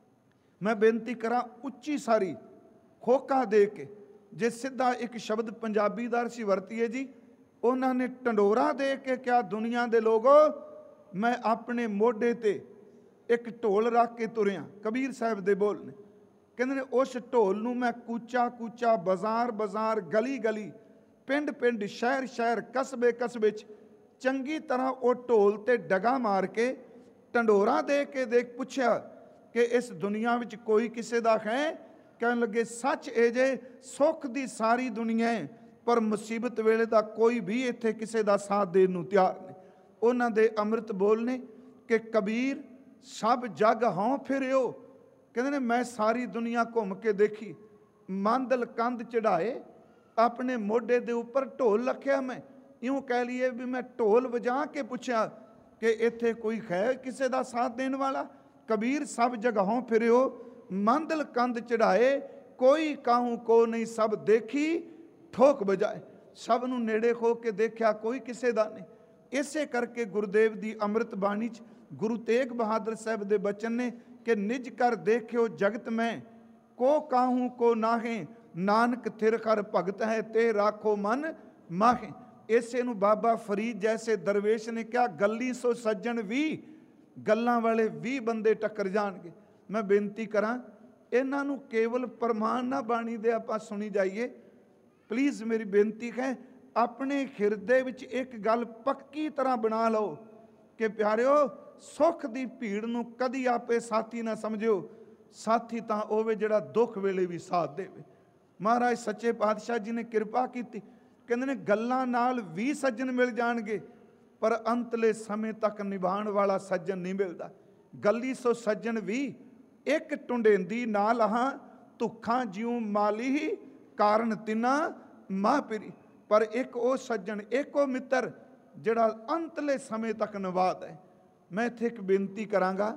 ਮੈਂ ਬੇਨਤੀ ਕਰਾਂ ਉੱਚੀ ਸਾਰੀ ਖੋਕਾ ਦੇ ਕੇ, ਜੇ ਸਿੱਧਾ ਇੱਕ ਸ਼ਬਦ ਪੰਜਾਬੀ ਦਾ ਅਸੀਂ ਵਰਤੀਏ ਜੀ, ਉਹਨਾਂ ਨੇ ਢੰਡੋਰਾ ਦੇ ਕੇ ਕਿਹਾ ਦੁਨੀਆ ਦੇ ਲੋਗੋ ਮੈਂ ਆਪਣੇ ਮੋਢੇ ਤੇ ਇੱਕ ਢੋਲ ਰੱਖ ਕੇ ਤੁਰਿਆ। ਕਬੀਰ ਸਾਹਿਬ ਦੇ ਬੋਲ ਨੇ, ਕਹਿੰਦੇ ਨੇ ਉਸ ਢੋਲ ਨੂੰ ਮੈਂ ਕੂਚਾ ਕੂਚਾ, ਬਾਜ਼ਾਰ ਬਾਜ਼ਾਰ, ਗਲੀ ਗਲੀ, ਪਿੰਡ ਪਿੰਡ, ਸ਼ਹਿਰ ਸ਼ਹਿਰ, ਕਸਬੇ ਕਸਬੇ 'ਚ ਚੰਗੀ ਤਰ੍ਹਾਂ ਉਹ ਢੋਲ ਤੇ ਡਗਾ ਮਾਰ ਕੇ ਢੰਡੋਰਾ ਦੇ ਕੇ ਦੇਖ ਪੁੱਛਿਆ ਕਿ ਇਸ ਦੁਨੀਆ ਵਿੱਚ ਕੋਈ ਕਿਸੇ ਦਾ ਹੈ? ਕਹਿਣ ਲੱਗੇ ਸੱਚ ਇਹ ਜੇ ਸੁੱਖ ਦੀ ਸਾਰੀ ਦੁਨੀਆ ਹੈ, ਪਰ ਮੁਸੀਬਤ ਵੇਲੇ ਦਾ ਕੋਈ ਵੀ ਇੱਥੇ ਕਿਸੇ ਦਾ ਸਾਥ ਦੇਣ ਨੂੰ ਤਿਆਰ ਨਹੀਂ। ਉਹਨਾਂ ਦੇ ਅੰਮ੍ਰਿਤ ਬੋਲ ਨੇ ਕਿ ਕਬੀਰ ਸਭ ਜਗ ਹਉ ਫਿਰਿਓ, ਕਹਿੰਦੇ ਨੇ ਮੈਂ ਸਾਰੀ ਦੁਨੀਆ ਘੁੰਮ ਕੇ ਦੇਖੀ, ਮੰਦਲ ਕੰਧ ਚੜਾਏ, ਆਪਣੇ ਮੋਢੇ ਦੇ ਉੱਪਰ ਢੋਲ ਰੱਖਿਆ। ਮੈਂ ਇਉਂ ਕਹਿ ਲਈਏ ਵੀ ਮੈਂ ਢੋਲ ਵਜਾ ਕੇ ਪੁੱਛਿਆ ਕਿ ਇੱਥੇ ਕੋਈ ਹੈ ਕਿਸੇ ਦਾ ਸਾਥ ਦੇਣ ਵਾਲਾ? ਕਬੀਰ ਸਭ ਜਗ੍ਹਾੋਂ ਫਿਰਿਓ, ਮੰਦਲ ਕੰਧ ਚੜਾਏ, ਕੋਈ ਕਾਹੂ ਕੋ ਨਹੀਂ, ਸਭ ਦੇਖੀ ਠੋਕ ਬਜਾਏ। ਸਭ ਨੂੰ ਨੇੜੇ ਹੋ ਕੇ ਦੇਖਿਆ, ਕੋਈ ਕਿਸੇ ਦਾ ਨਹੀਂ। ਇਸੇ ਕਰਕੇ ਗੁਰਦੇਵ ਦੀ ਅੰਮ੍ਰਿਤ ਬਾਣੀ 'ਚ ਗੁਰੂ ਤੇਗ ਬਹਾਦਰ ਸਾਹਿਬ ਦੇ ਬਚਨ ਨੇ ਕਿ ਨਿਜ ਕਰ ਦੇਖਿਓ ਜਗਤ ਮੈਂ, ਕੋ ਕਾਹੂ ਕੋ ਨਾਹੇ, ਨਾਨਕ ਥਿਰ ਕਰ ਭਗਤ ਹੈ, ਤੇ ਰਾਖੋ ਮਨ ਮਾਹੇ। ਇਸੇ ਨੂੰ ਬਾਬਾ ਫਰੀਦ ਜੈਸੇ ਦਰਵੇਸ਼ ਨੇ ਕਿਹਾ, ਗੱਲੀ ਸੋ ਸੱਜਣ ਵੀ, ਗੱਲਾਂ ਵਾਲੇ ਵੀਹ ਬੰਦੇ ਟੱਕਰ ਜਾਣਗੇ। ਮੈਂ ਬੇਨਤੀ ਕਰਾਂ ਇਹਨਾਂ ਨੂੰ ਕੇਵਲ ਪ੍ਰਮਾਣ ਨਾ ਬਾਣੀ ਦੇ ਆਪਾਂ ਸੁਣੀ ਜਾਈਏ। ਪਲੀਜ਼ ਮੇਰੀ ਬੇਨਤੀ ਹੈ, ਆਪਣੇ ਹਿਰਦੇ ਵਿੱਚ ਇੱਕ ਗੱਲ ਪੱਕੀ ਤਰ੍ਹਾਂ ਬਣਾ ਲਓ ਕਿ ਪਿਆਰਿਓ ਸੁੱਖ ਦੀ ਭੀੜ ਨੂੰ ਕਦੀ ਆਪੇ ਸਾਥੀ ਨਾ ਸਮਝਿਓ। ਸਾਥੀ ਤਾਂ ਹੋਵੇ ਜਿਹੜਾ ਦੁੱਖ ਵੇਲੇ ਵੀ ਸਾਥ ਦੇਵੇ। ਮਹਾਰਾਜ ਸੱਚੇ ਪਾਤਸ਼ਾਹ ਜੀ ਨੇ ਕਿਰਪਾ ਕੀਤੀ, ਕਹਿੰਦੇ ਨੇ ਗੱਲਾਂ ਨਾਲ ਵੀ ਸੱਜਣ ਮਿਲ ਜਾਣਗੇ, ਪਰ ਅੰਤਲੇ ਸਮੇਂ ਤੱਕ ਨਿਭਾਉਣ ਵਾਲਾ ਸੱਜਣ ਨਹੀਂ ਮਿਲਦਾ। ਗੱਲੀ ਸੋ ਸੱਜਣ ਵੀ, ਇੱਕ ਟੁੰਡੇਂਦੀ ਨਾ ਲਹਾਂ, ਧੁੱਖਾਂ ਜਿਉ ਮਾਲੀ ਹੀ, ਕਾਰਨ ਤਿਨਾ ਮਾਂ ਪਿਰੀ। ਪਰ ਇੱਕ ਉਹ ਸੱਜਣ, ਇੱਕ ਉਹ ਮਿੱਤਰ ਜਿਹੜਾ ਅੰਤਲੇ ਸਮੇਂ ਤੱਕ ਨਿਭਾਦ ਹੈ। ਮੈਂ ਇੱਥੇ ਇੱਕ ਬੇਨਤੀ ਕਰਾਂਗਾ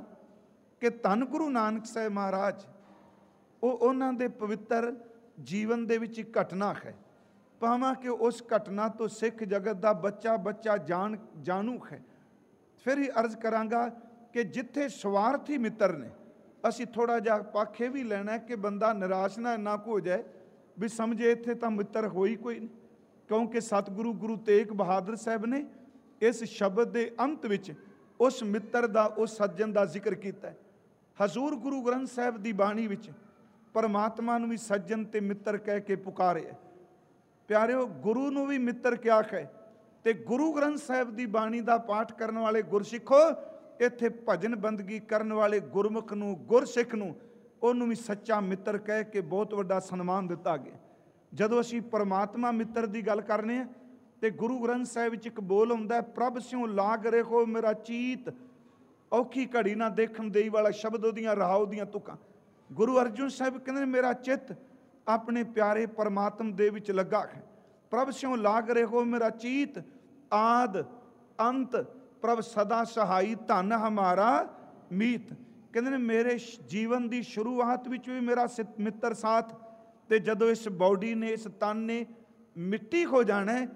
ਕਿ ਧੰਨ ਗੁਰੂ ਨਾਨਕ ਸਾਹਿਬ ਮਹਾਰਾਜ, ਉਹ ਉਹਨਾਂ ਦੇ ਪਵਿੱਤਰ ਜੀਵਨ ਦੇ ਵਿੱਚ ਇੱਕ ਘਟਨਾ ਹੈ, ਭਾਵਾਂ ਕਿ ਉਸ ਘਟਨਾ ਤੋਂ ਸਿੱਖ ਜਗਤ ਦਾ ਬੱਚਾ ਬੱਚਾ ਜਾਣ ਜਾਣੂ ਹੈ। ਫਿਰ ਹੀ ਅਰਜ਼ ਕਰਾਂਗਾ ਕਿ ਜਿੱਥੇ ਸਵਾਰਥੀ ਮਿੱਤਰ ਨੇ, ਅਸੀਂ ਥੋੜ੍ਹਾ ਜਿਹਾ ਪਾਖੇ ਵੀ ਲੈਣਾ ਕਿ ਬੰਦਾ ਨਿਰਾਸ਼ ਨਾ ਇੰਨਾ ਕੁ ਹੋ ਜਾਏ ਵੀ ਸਮਝੇ ਇੱਥੇ ਤਾਂ ਮਿੱਤਰ ਹੋਈ ਕੋਈ ਨਹੀਂ। ਕਿਉਂਕਿ ਸਤਿਗੁਰੂ ਗੁਰੂ ਤੇਗ ਬਹਾਦਰ ਸਾਹਿਬ ਨੇ ਇਸ ਸ਼ਬਦ ਦੇ ਅੰਤ ਵਿੱਚ ਉਸ ਮਿੱਤਰ ਦਾ, ਉਸ ਸੱਜਣ ਦਾ ਜ਼ਿਕਰ ਕੀਤਾ। ਹਜ਼ੂਰ ਗੁਰੂ ਗ੍ਰੰਥ ਸਾਹਿਬ ਦੀ ਬਾਣੀ ਵਿੱਚ ਪਰਮਾਤਮਾ ਨੂੰ ਵੀ ਸੱਜਣ ਤੇ ਮਿੱਤਰ ਕਹਿ ਕੇ ਪੁਕਾਰਿਆ। ਪਿਆਰਿਓ ਗੁਰੂ ਨੂੰ ਵੀ ਮਿੱਤਰ ਕਿਹਾ ਹੈ, ਤੇ ਗੁਰੂ ਗ੍ਰੰਥ ਸਾਹਿਬ ਦੀ ਬਾਣੀ ਦਾ ਪਾਠ ਕਰਨ ਵਾਲੇ ਗੁਰਸਿੱਖੋ, ਇੱਥੇ ਭਜਨ ਬੰਦਗੀ ਕਰਨ ਵਾਲੇ ਗੁਰਮੁਖ ਨੂੰ, ਗੁਰਸਿੱਖ ਨੂੰ, ਉਹਨੂੰ ਵੀ ਸੱਚਾ ਮਿੱਤਰ ਕਹਿ ਕੇ ਬਹੁਤ ਵੱਡਾ ਸਨਮਾਨ ਦਿੱਤਾ ਗਿਆ। ਜਦੋਂ ਅਸੀਂ ਪਰਮਾਤਮਾ ਮਿੱਤਰ ਦੀ ਗੱਲ ਕਰਨੇ ਆ ਤੇ ਗੁਰੂ ਗ੍ਰੰਥ ਸਾਹਿਬ ਵਿੱਚ ਇੱਕ ਬੋਲ ਹੁੰਦਾ, ਪ੍ਰਭ ਸਿਉ ਲਾਗ ਰਹੋ ਮੇਰਾ ਚੀਤ, ਔਖੀ ਘੜੀ ਨਾ ਦੇਖਣ ਦੇਈ ਵਾਲਾ ਸ਼ਬਦ ਉਹਦੀਆਂ ਰਹਾਉ ਦੀਆਂ ਤੁਕਾਂ। ਗੁਰੂ ਅਰਜਨ ਸਾਹਿਬ ਕਹਿੰਦੇ ਮੇਰਾ ਚਿੱਤ ਆਪਣੇ ਪਿਆਰੇ ਪਰਮਾਤਮ ਦੇ ਵਿੱਚ ਲੱਗਾ ਹੈ। ਪ੍ਰਭ ਸਿਉ ਲਾਗ ਰਹੋ ਮੇਰਾ ਚੀਤ, ਆਦ ਅੰਤ ਪ੍ਰਭ ਸਦਾ ਸਹਾਈ, ਧਨ ਹਮਾਰਾ ਮੀਤ। ਕਹਿੰਦੇ ਨੇ ਮੇਰੇ ਜੀਵਨ ਦੀ ਸ਼ੁਰੂਆਤ ਵਿੱਚ ਵੀ ਮੇਰਾ ਮਿੱਤਰ ਸਾਥ, ਤੇ ਜਦੋਂ ਇਸ ਬਾਡੀ ਨੇ, ਇਸ ਤਨ ਨੇ ਮਿੱਟੀ ਹੋ ਜਾਣਾ,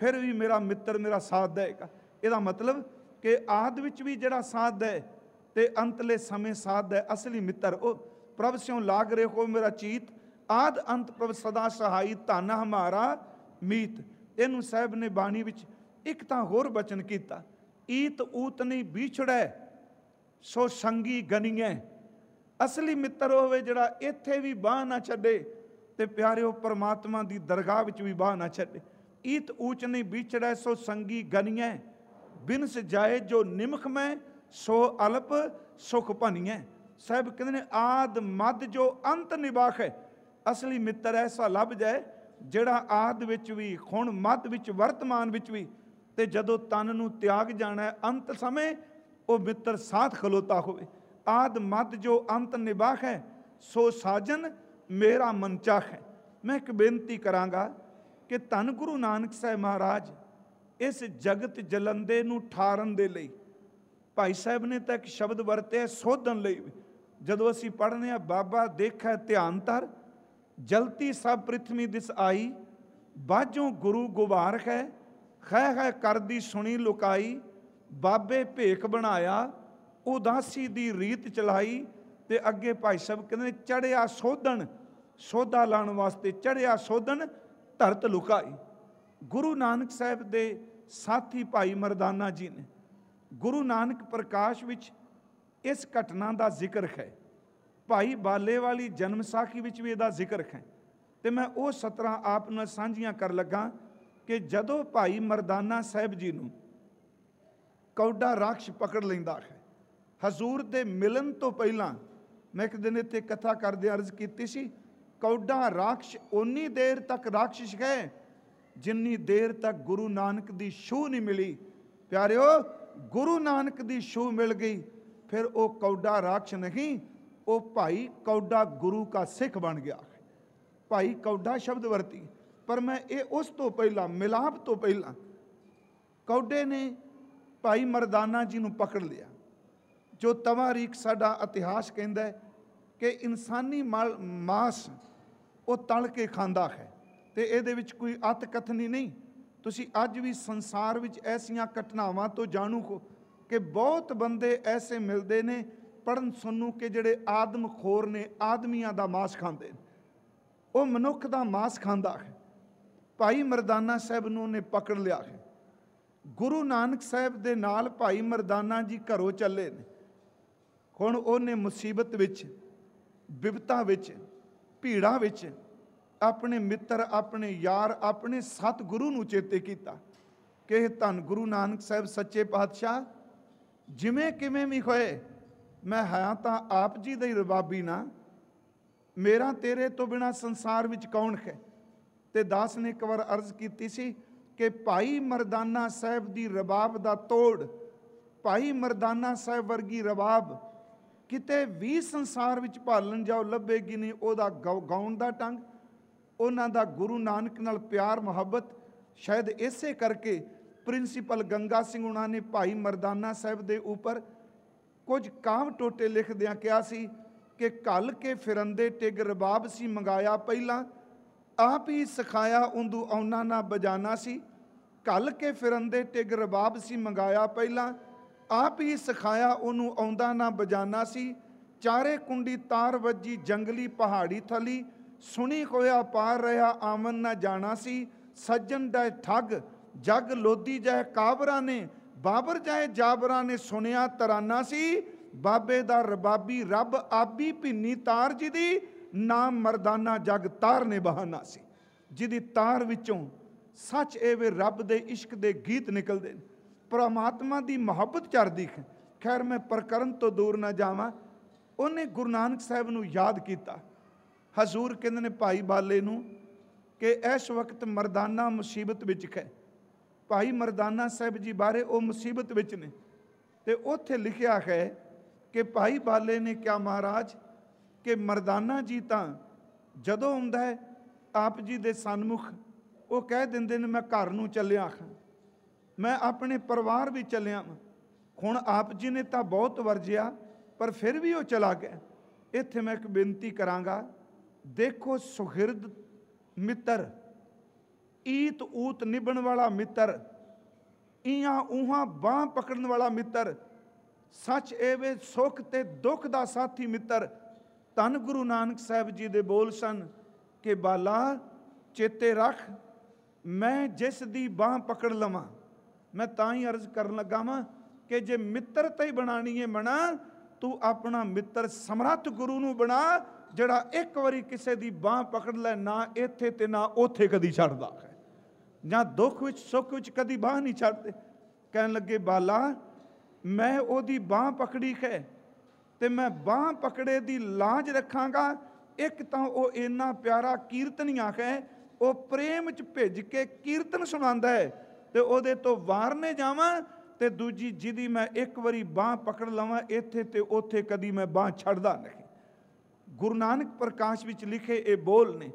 ਫਿਰ ਵੀ ਮੇਰਾ ਮਿੱਤਰ ਮੇਰਾ ਸਾਥ ਦੇਗਾ। ਇਹਦਾ ਮਤਲਬ ਕਿ ਆਦ ਵਿੱਚ ਵੀ ਜਿਹੜਾ ਸਾਥ ਦੇ ਤੇ ਅੰਤਲੇ ਸਮੇਂ ਸਾਥ ਦੇ ਅਸਲੀ ਮਿੱਤਰ ਉਹ ਪ੍ਰਭ ਸਿਉ ਲਾਗ ਰਹੇ ਹੋ ਮੇਰਾ ਚੀਤ, ਆਦ ਅੰਤ ਪ੍ਰਭ ਸਦਾ ਸਹਾਈ, ਧਨ ਹਮਾਰਾ ਮੀਤ। ਇਹਨੂੰ ਸਾਹਿਬ ਨੇ ਬਾਣੀ ਵਿੱਚ ਇੱਕ ਤਾਂ ਹੋਰ ਬਚਨ ਕੀਤਾ, ਈਤ ਊਤ ਨਹੀਂ ਵਿਛੜੈ ਸੋ ਸੰਗੀ ਗਨੀਐ। ਅਸਲੀ ਮਿੱਤਰ ਹੋਵੇ ਜਿਹੜਾ ਇੱਥੇ ਵੀ ਬਾਹ ਨਾ ਛੱਡੇ ਤੇ ਪਿਆਰਿਓ ਪਰਮਾਤਮਾ ਦੀ ਦਰਗਾਹ ਵਿੱਚ ਵੀ ਬਾਹ ਨਾ ਛੱਡੇ। ਈਤ ਊਚ ਨਹੀਂ ਵਿਛੜੈ ਸੋ ਸੰਗੀ ਗਨੀਐ, ਬਿਨਸ ਜਾਏ ਜੋ ਨਿਮਖ ਮੈਂ ਸੋ ਅਲਪ ਸੁਖ ਭਨੀਐ। ਸਾਹਿਬ ਕਹਿੰਦੇ ਨੇ ਆਦ ਮਦ ਜੋ ਅੰਤ ਨਿਭਾਖੈ। ਅਸਲੀ ਮਿੱਤਰ ਐਸਾ ਲੱਭ ਜਾਏ ਜਿਹੜਾ ਆਦ ਵਿੱਚ ਵੀ, ਹੁਣ ਮਦ ਵਿੱਚ, ਵਰਤਮਾਨ ਵਿੱਚ ਵੀ, ਤੇ ਜਦੋਂ ਤਨ ਨੂੰ ਤਿਆਗ ਜਾਣਾ ਹੈ ਅੰਤ ਸਮੇਂ, ਉਹ ਮਿੱਤਰ ਸਾਥ ਖਲੋਤਾ ਹੋਵੇ। ਆਦ ਮਦ ਜੋ ਅੰਤ ਨਿਭਾਖੈ ਸੋ ਸਾਜਨ ਮੇਰਾ ਮਨ ਚਾਖੈ। ਮੈਂ ਇੱਕ ਬੇਨਤੀ ਕਰਾਂਗਾ ਕਿ ਧੰਨ ਗੁਰੂ ਨਾਨਕ ਸਾਹਿਬ ਮਹਾਰਾਜ ਇਸ ਜਗਤ ਜਲੰਦੇ ਨੂੰ ਠਾਰਨ ਦੇ ਲਈ ਭਾਈ ਸਾਹਿਬ ਨੇ ਤਾਂ ਇੱਕ ਸ਼ਬਦ ਵਰਤਿਆ ਸੋਧਣ ਲਈ। ਜਦੋਂ ਅਸੀਂ ਪੜ੍ਹਦੇ ਹਾਂ, ਬਾਬਾ ਦੇਖੈ ਧਿਆਨ ਧਰ, ਜਲਤੀ ਸਭ ਪ੍ਰਿਥਵੀ ਦਿਸ ਆਈ, ਬਾਝੋਂ ਗੁਰੂ ਗੁਬਾਰਕ ਹੈ, ਖੈ ਖੈ ਕਰਦੀ ਸੁਣੀ ਲੁਕਾਈ, ਬਾਬੇ ਭੇਖ ਬਣਾਇਆ, ਉਦਾਸੀ ਦੀ ਰੀਤ ਚਲਾਈ। ਤੇ ਅੱਗੇ ਭਾਈ ਸਾਹਿਬ ਕਹਿੰਦੇ ਨੇ ਚੜਿਆ ਸੋਧਣ, ਸੋਧਾ ਲਾਉਣ ਵਾਸਤੇ ਚੜਿਆ ਸੋਧਣ, ਧਰਤ ਲੁਕਾਈ। ਗੁਰੂ ਨਾਨਕ ਸਾਹਿਬ ਦੇ ਸਾਥੀ ਭਾਈ ਮਰਦਾਨਾ ਜੀ ਨੇ ਗੁਰੂ ਨਾਨਕ ਪ੍ਰਕਾਸ਼ ਵਿੱਚ ਇਸ ਘਟਨਾ ਦਾ ਜ਼ਿਕਰ ਹੈ। ਭਾਈ ਬਾਲੇ ਵਾਲੀ ਜਨਮ ਸਾਖੀ ਵਿੱਚ ਵੀ ਇਹਦਾ ਜ਼ਿਕਰ ਹੈ। ਤੇ ਮੈਂ ਉਹ ਸਤਰਾਂ ਆਪ ਨਾਲ ਸਾਂਝੀਆਂ ਕਰ ਲੱਗਾ ਕਿ ਜਦੋਂ ਭਾਈ ਮਰਦਾਨਾ ਸਾਹਿਬ ਜੀ ਨੂੰ ਕੌਡਾ ਰਾਖਸ਼ ਪਕੜ ਲੈਂਦਾ ਹੈ, ਹਜ਼ੂਰ ਦੇ ਮਿਲਣ ਤੋਂ ਪਹਿਲਾਂ, ਮੈਂ ਇੱਕ ਦਿਨ ਇੱਥੇ ਕਥਾ ਕਰਦੇ ਅਰਜ਼ ਕੀਤੀ ਸੀ, ਕੌਡਾ ਰਾਖਸ਼ ਉਨੀ ਦੇਰ ਤੱਕ ਰਾਖਸ਼ ਹੈ ਜਿੰਨੀ ਦੇਰ ਤੱਕ ਗੁਰੂ ਨਾਨਕ ਦੀ ਛੂਹ ਨਹੀਂ ਮਿਲੀ। ਪਿਆਰਿਓ, ਗੁਰੂ ਨਾਨਕ ਦੀ ਛੂਹ ਮਿਲ ਗਈ ਫਿਰ ਉਹ ਕੌਡਾ ਰਾਖਸ਼ ਨਹੀਂ, ਉਹ ਭਾਈ ਕੌਡਾ ਗੁਰੂ ਕਾ ਸਿੱਖ ਬਣ ਗਿਆ। ਭਾਈ ਕੌਡਾ ਸ਼ਬਦ ਵਰਤੀ, ਪਰ ਮੈਂ ਇਹ ਉਸ ਤੋਂ ਪਹਿਲਾਂ, ਮਿਲਾਪ ਤੋਂ ਪਹਿਲਾਂ, ਕੌਡੇ ਨੇ ਭਾਈ ਮਰਦਾਨਾ ਜੀ ਨੂੰ ਪਕੜ ਲਿਆ। ਜੋ ਤਵਾਰੀਖ ਸਾਡਾ ਇਤਿਹਾਸ ਕਹਿੰਦਾ ਹੈ ਕਿ ਇਨਸਾਨੀ ਮਾਲ ਮਾਸ ਉਹ ਤਲ ਕੇ ਖਾਂਦਾ ਹੈ, ਤੇ ਇਹਦੇ ਵਿੱਚ ਕੋਈ ਅਤ ਕਥਨੀ ਨਹੀਂ। ਤੁਸੀਂ ਅੱਜ ਵੀ ਸੰਸਾਰ ਵਿੱਚ ਐਸੀਆਂ ਘਟਨਾਵਾਂ ਤੋਂ ਜਾਣੂ ਹੋ ਕਿ ਬਹੁਤ ਬੰਦੇ ਐਸੇ ਮਿਲਦੇ ਨੇ ਪੜ੍ਹਨ ਸੁਣਨ ਕਿ ਜਿਹੜੇ ਆਦਮਖੋਰ ਨੇ, ਆਦਮੀਆਂ ਦਾ ਮਾਸ ਖਾਂਦੇ ਨੇ, ਉਹ ਮਨੁੱਖ ਦਾ ਮਾਸ ਖਾਂਦਾ ਹੈ। ਭਾਈ ਮਰਦਾਨਾ ਸਾਹਿਬ ਨੂੰ ਉਹਨੇ ਪਕੜ ਲਿਆ ਹੈ। ਗੁਰੂ ਨਾਨਕ ਸਾਹਿਬ ਦੇ ਨਾਲ ਭਾਈ ਮਰਦਾਨਾ ਜੀ ਘਰੋਂ ਚੱਲੇ ਨੇ। ਹੁਣ ਉਹਨੇ ਮੁਸੀਬਤ ਵਿੱਚ, ਬਿਪਤਾ ਵਿੱਚ, ਭੀੜਾਂ ਵਿੱਚ ਆਪਣੇ ਮਿੱਤਰ, ਆਪਣੇ ਯਾਰ, ਆਪਣੇ ਸਤਿਗੁਰੂ ਨੂੰ ਚੇਤੇ ਕੀਤਾ ਕਿ ਧੰਨ ਗੁਰੂ ਨਾਨਕ ਸਾਹਿਬ ਸੱਚੇ ਪਾਤਸ਼ਾਹ, ਜਿਵੇਂ ਕਿਵੇਂ ਵੀ ਹੋਏ, ਮੈਂ ਹਾਂ ਤਾਂ ਆਪ ਜੀ ਦਾ ਹੀ ਰਬਾਬੀ ਨਾ, ਮੇਰਾ ਤੇਰੇ ਤੋਂ ਬਿਨਾਂ ਸੰਸਾਰ ਵਿੱਚ ਕੌਣ ਹੈ। ਤੇ ਦਾਸ ਨੇ ਇੱਕ ਵਾਰ ਅਰਜ਼ ਕੀਤੀ ਸੀ ਕਿ ਭਾਈ ਮਰਦਾਨਾ ਸਾਹਿਬ ਦੀ ਰਬਾਬ ਦਾ ਤੋੜ, ਭਾਈ ਮਰਦਾਨਾ ਸਾਹਿਬ ਵਰਗੀ ਰਬਾਬ ਕਿਤੇ ਵੀ ਸੰਸਾਰ ਵਿੱਚ ਭਾਲਣ ਜਾਓ ਲੱਭੇਗੀ ਨਹੀਂ। ਉਹਦਾ ਗਾਉਣ ਦਾ ਢੰਗ, ਉਹਨਾਂ ਦਾ ਗੁਰੂ ਨਾਨਕ ਨਾਲ ਪਿਆਰ ਮੁਹੱਬਤ, ਸ਼ਾਇਦ ਇਸੇ ਕਰਕੇ ਪ੍ਰਿੰਸੀਪਲ ਗੰਗਾ ਸਿੰਘ ਉਹਨਾਂ ਨੇ ਭਾਈ ਮਰਦਾਨਾ ਸਾਹਿਬ ਦੇ ਉੱਪਰ ਕੁਝ ਕਾਵ ਟੋਟੇ ਲਿਖਦਿਆਂ ਕਿਹਾ ਸੀ ਕਿ ਘੱਲ ਕੇ ਫਿਰੰਦੇ ਟਿਗ ਰਬਾਬ ਸੀ ਮੰਗਾਇਆ ਪਹਿਲਾਂ, ਆਪ ਹੀ ਸਿਖਾਇਆ ਉਂਦੂ ਆਉਣਾ ਨਾ ਬਜਾਨਾ ਸੀ। ਘੱਲ ਕੇ ਫਿਰੰਦੇ ਟਿਗ ਰਬਾਬ ਸੀ ਮੰਗਾਇਆ ਪਹਿਲਾਂ, ਆਪ ਹੀ ਸਿਖਾਇਆ ਉਹਨੂੰ ਆਉਂਦਾ ਨਾ ਬਜਾਨਾ ਸੀ। ਚਾਰੇ ਕੁੰਡੀ ਤਾਰ ਵੱਜੀ ਜੰਗਲੀ ਪਹਾੜੀ ਥਲੀ, ਸੁਣੀ ਹੋਇਆ ਪਾਰ ਰਿਹਾ ਆਮਨ ਨਾ ਜਾਣਾ ਸੀ। ਸੱਜਣ ਦਾ ਠੱਗ ਜਗ ਲੋਦੀ ਜਾਏ ਕਾਬਰਾਂ ਨੇ, ਬਾਬਰ ਜਾਏ ਜਾਬਰਾਂ ਨੇ ਸੁਣਿਆ ਤਰਾਨਾ ਸੀ। ਬਾਬੇ ਦਾ ਰਬਾਬੀ ਰੱਬ ਆਬੀ ਭਿੰਨੀ ਤਾਰ ਜਿਹਦੀ, ਨਾਮ ਮਰਦਾਨਾ ਜਗ ਤਾਰ ਨੇ ਬਹਾਨਾ ਸੀ। ਜਿਹਦੀ ਤਾਰ ਵਿੱਚੋਂ ਸੱਚ ਇਹ ਵੇ ਰੱਬ ਦੇ ਇਸ਼ਕ ਦੇ ਗੀਤ ਨਿਕਲਦੇ ਨੇ, ਪਰਮਾਤਮਾ ਦੀ ਮੁਹੱਬਤ ਚੜ੍ਹਦੀ ਹੈ। ਖੈਰ ਮੈਂ ਪ੍ਰਕਰਨ ਤੋਂ ਦੂਰ ਨਾ ਜਾਵਾਂ। ਉਹਨੇ ਗੁਰੂ ਨਾਨਕ ਸਾਹਿਬ ਨੂੰ ਯਾਦ ਕੀਤਾ। ਹਜ਼ੂਰ ਕਹਿੰਦੇ ਨੇ ਭਾਈ ਬਾਲੇ ਨੂੰ ਕਿ ਇਸ ਵਕਤ ਮਰਦਾਨਾ ਮੁਸੀਬਤ ਵਿੱਚ ਹੈ। ਭਾਈ ਮਰਦਾਨਾ ਸਾਹਿਬ ਜੀ ਬਾਰੇ ਉਹ ਮੁਸੀਬਤ ਵਿੱਚ ਨੇ, ਤੇ ਉੱਥੇ ਲਿਖਿਆ ਹੈ ਕਿ ਭਾਈ ਬਾਲੇ ਨੇ ਕਿਹਾ ਮਹਾਰਾਜ ਕਿ ਮਰਦਾਨਾ ਜੀ ਤਾਂ ਜਦੋਂ ਆਉਂਦਾ ਹੈ ਆਪ ਜੀ ਦੇ ਸਨਮੁਖ, ਉਹ ਕਹਿ ਦਿੰਦੇ ਨੇ ਮੈਂ ਘਰ ਨੂੰ ਚੱਲਿਆ ਹਾਂ, ਮੈਂ ਆਪਣੇ ਪਰਿਵਾਰ ਵੀ ਚੱਲਿਆ। ਹੁਣ ਆਪ ਜੀ ਨੇ ਤਾਂ ਬਹੁਤ ਵਰਜਿਆ, ਪਰ ਫਿਰ ਵੀ ਉਹ ਚਲਾ ਗਿਆ। ਇੱਥੇ ਮੈਂ ਇੱਕ ਬੇਨਤੀ ਕਰਾਂਗਾ, ਦੇਖੋ ਸੁਹਿਰਦ ਮਿੱਤਰ ਈਤ ਊਤ ਨਿਭਣ ਵਾਲਾ ਮਿੱਤਰ, ਇਹਾਂ ਉਹਾਂ ਬਾਂਹ ਪਕੜਨ ਵਾਲਾ ਮਿੱਤਰ, ਸੱਚ ਏਵੇ ਸੁੱਖ ਤੇ ਦੁੱਖ ਦਾ ਸਾਥੀ ਮਿੱਤਰ। ਧੰਨ ਗੁਰੂ ਨਾਨਕ ਸਾਹਿਬ ਜੀ ਦੇ ਬੋਲ ਸਨ ਕਿ ਬਾਲਾ ਚੇਤੇ ਰੱਖ, ਮੈਂ ਜਿਸ ਦੀ ਬਾਂਹ ਪਕੜ ਲਵਾਂ। ਮੈਂ ਤਾਂ ਹੀ ਅਰਜ਼ ਕਰਨ ਲੱਗਾ ਵਾਂ ਕਿ ਜੇ ਮਿੱਤਰਤਾ ਹੀ ਬਣਾਣੀ ਹੈ ਬਣਾ, ਤੂੰ ਆਪਣਾ ਮਿੱਤਰ ਸਮਰੱਥ ਗੁਰੂ ਨੂੰ ਬਣਾ, ਜਿਹੜਾ ਇੱਕ ਵਾਰੀ ਕਿਸੇ ਦੀ ਬਾਂਹ ਪਕੜ ਲੈ, ਨਾ ਇੱਥੇ ਤੇ ਨਾ ਉੱਥੇ ਕਦੀ ਛੱਡਦਾ ਹੈ, ਜਾਂ ਦੁੱਖ ਵਿੱਚ ਸੁੱਖ ਵਿੱਚ ਕਦੀ ਬਾਂਹ ਨਹੀਂ ਛੱਡਦੇ। ਕਹਿਣ ਲੱਗੇ ਬਾਲਾ ਮੈਂ ਉਹਦੀ ਬਾਂਹ ਪਕੜੀ ਹੈ ਤੇ ਮੈਂ ਬਾਂਹ ਪਕੜੇ ਦੀ ਲਾਜ ਰੱਖਾਂਗਾ। ਇੱਕ ਤਾਂ ਉਹ ਇੰਨਾ ਪਿਆਰਾ ਕੀਰਤਨੀਆ ਹੈ, ਉਹ ਪ੍ਰੇਮ 'ਚ ਭਿੱਜ ਕੇ ਕੀਰਤਨ ਸੁਣਾਉਂਦਾ ਹੈ, ਤੇ ਉਹਦੇ ਤੋਂ ਵਾਰਨੇ ਜਾਵਾਂ। ਤੇ ਦੂਜੀ ਜਿਹਦੀ ਮੈਂ ਇੱਕ ਵਾਰੀ ਬਾਂਹ ਪਕੜ ਲਵਾਂ, ਇੱਥੇ ਤੇ ਉੱਥੇ ਕਦੀ ਮੈਂ ਬਾਂਹ ਛੱਡਦਾ ਨਹੀਂ। ਗੁਰੂ ਨਾਨਕ ਪ੍ਰਕਾਸ਼ ਵਿੱਚ ਲਿਖੇ ਇਹ ਬੋਲ ਨੇ,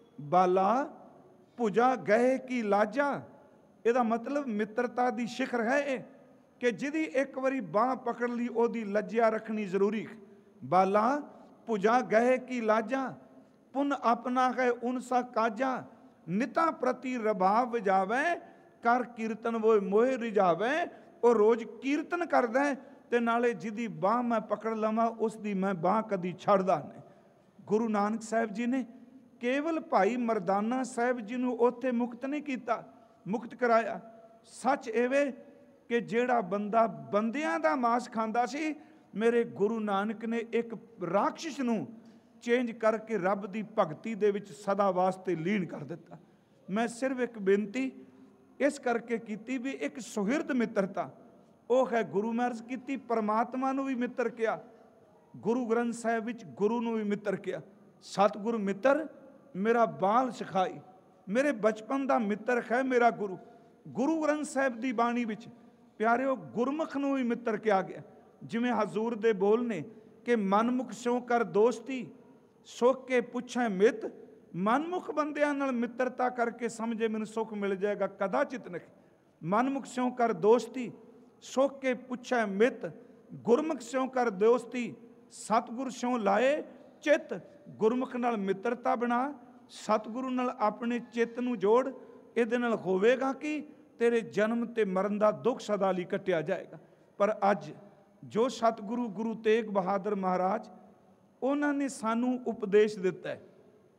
ਬਾਲਾ ਭੁਜਾ ਗਏ ਕੀ ਲਾਜਾ। ਇਹਦਾ ਮਤਲਬ ਮਿੱਤਰਤਾ ਦੀ ਸਿਖਰ ਹੈ ਇਹ, ਕਿ ਜਿਹਦੀ ਇੱਕ ਵਾਰੀ ਬਾਂਹ ਪਕੜ ਲਈ ਉਹਦੀ ਲੱਜਿਆ ਰੱਖਣੀ ਜ਼ਰੂਰੀ ਹੈ। ਬਾਲਾ ਭੁਜਾ ਗਏ ਕੀ ਲਾਜਾ, ਪੁਨ ਆਪਣਾ ਹੈ ਉਨਸਾ ਕਾਜਾ। ਨਿਤਾਂ ਪ੍ਰਤੀ ਰਬਾਬ ਵਜਾਵੇ, ਕਰ ਕੀਰਤਨ ਵੋ ਮੋਹ ਰਿਜਾਵੇ। ਉਹ ਰੋਜ਼ ਕੀਰਤਨ ਕਰਦਾ ਤੇ ਨਾਲੇ ਜਿਹਦੀ ਬਾਂਹ ਮੈਂ ਪਕੜ ਲਵਾਂ ਉਸ ਦੀ ਮੈਂ ਬਾਂਹ ਕਦੀ ਛੱਡਦਾ ਨਹੀਂ। ਗੁਰੂ ਨਾਨਕ ਸਾਹਿਬ ਜੀ ਨੇ ਕੇਵਲ ਭਾਈ ਮਰਦਾਨਾ ਸਾਹਿਬ ਜੀ ਨੂੰ ਉੱਥੇ ਮੁਕਤ ਨਹੀਂ ਕੀਤਾ, ਮੁਕਤ ਕਰਾਇਆ। ਸੱਚ ਐਵੇਂ ਕਿ ਜਿਹੜਾ ਬੰਦਾ ਬੰਦਿਆਂ ਦਾ ਮਾਸ ਖਾਂਦਾ ਸੀ, ਮੇਰੇ ਗੁਰੂ ਨਾਨਕ ਨੇ ਇੱਕ ਰਾਖਸ਼ ਨੂੰ ਚੇਂਜ ਕਰਕੇ ਰੱਬ ਦੀ ਭਗਤੀ ਦੇ ਵਿੱਚ ਸਦਾ ਵਾਸਤੇ ਲੀਨ ਕਰ ਦਿੱਤਾ। ਮੈਂ ਸਿਰਫ ਇੱਕ ਬੇਨਤੀ ਇਸ ਕਰਕੇ ਕੀਤੀ ਵੀ ਇੱਕ ਸੁਹਿਰਦ ਮਿੱਤਰਤਾ ਉਹ ਹੈ। ਗੁਰੂ ਮੈਂ ਅਰਜ਼ ਕੀਤੀ ਪਰਮਾਤਮਾ ਨੂੰ ਵੀ ਮਿੱਤਰ ਕਿਹਾ, ਗੁਰੂ ਗ੍ਰੰਥ ਸਾਹਿਬ ਵਿੱਚ ਗੁਰੂ ਨੂੰ ਵੀ ਮਿੱਤਰ ਕਿਹਾ। ਸਤਿਗੁਰੂ ਮਿੱਤਰ ਮੇਰਾ ਬਾਲ ਸਿਖਾਈ, ਮੇਰੇ ਬਚਪਨ ਦਾ ਮਿੱਤਰ ਹੈ ਮੇਰਾ ਗੁਰੂ। ਗੁਰੂ ਗ੍ਰੰਥ ਸਾਹਿਬ ਦੀ ਬਾਣੀ ਵਿੱਚ ਪਿਆਰਿਓ ਗੁਰਮੁਖ ਨੂੰ ਵੀ ਮਿੱਤਰ ਕਿਹਾ ਗਿਆ। ਜਿਵੇਂ ਹਜ਼ੂਰ ਦੇ ਬੋਲ ਨੇ ਕਿ ਮਨਮੁਖ ਸਿਉ ਕਰ ਦੋਸਤੀ, ਸੁੱਖ ਕੇ ਪੁੱਛੈ ਮਿੱਤ। ਮਨਮੁਖ ਬੰਦਿਆਂ ਨਾਲ ਮਿੱਤਰਤਾ ਕਰਕੇ ਸਮਝੇ ਮੈਨੂੰ ਸੁੱਖ ਮਿਲ ਜਾਏਗਾ, ਕਦਾਚਿਤ ਨਹੀਂ। ਮਨਮੁਖ ਸਿਉ ਕਰ ਦੋਸਤੀ, ਸੁੱਖ ਕੇ ਪੁੱਛੈ ਮਿੱਤ। ਗੁਰਮੁਖ ਸਿਉ ਕਰ ਦੋਸਤੀ, ਸਤਿਗੁਰ ਸਿਉ ਲਾਏ ਚਿੱਤ। ਗੁਰਮੁਖ ਨਾਲ ਮਿੱਤਰਤਾ ਬਣਾ, ਸਤਿਗੁਰੂ ਨਾਲ ਆਪਣੇ ਚਿੱਤ ਨੂੰ ਜੋੜ। ਇਹਦੇ ਨਾਲ ਹੋਵੇਗਾ ਕਿ ਤੇਰੇ ਜਨਮ ਤੇ ਮਰਨ ਦਾ ਦੁੱਖ ਸਦਾ ਲਈ ਕੱਟਿਆ ਜਾਏਗਾ। ਪਰ ਅੱਜ ਜੋ ਸਤਿਗੁਰੂ ਗੁਰੂ ਤੇਗ ਬਹਾਦਰ ਮਹਾਰਾਜ ਉਹਨਾਂ ਨੇ ਸਾਨੂੰ ਉਪਦੇਸ਼ ਦਿੱਤਾ ਹੈ,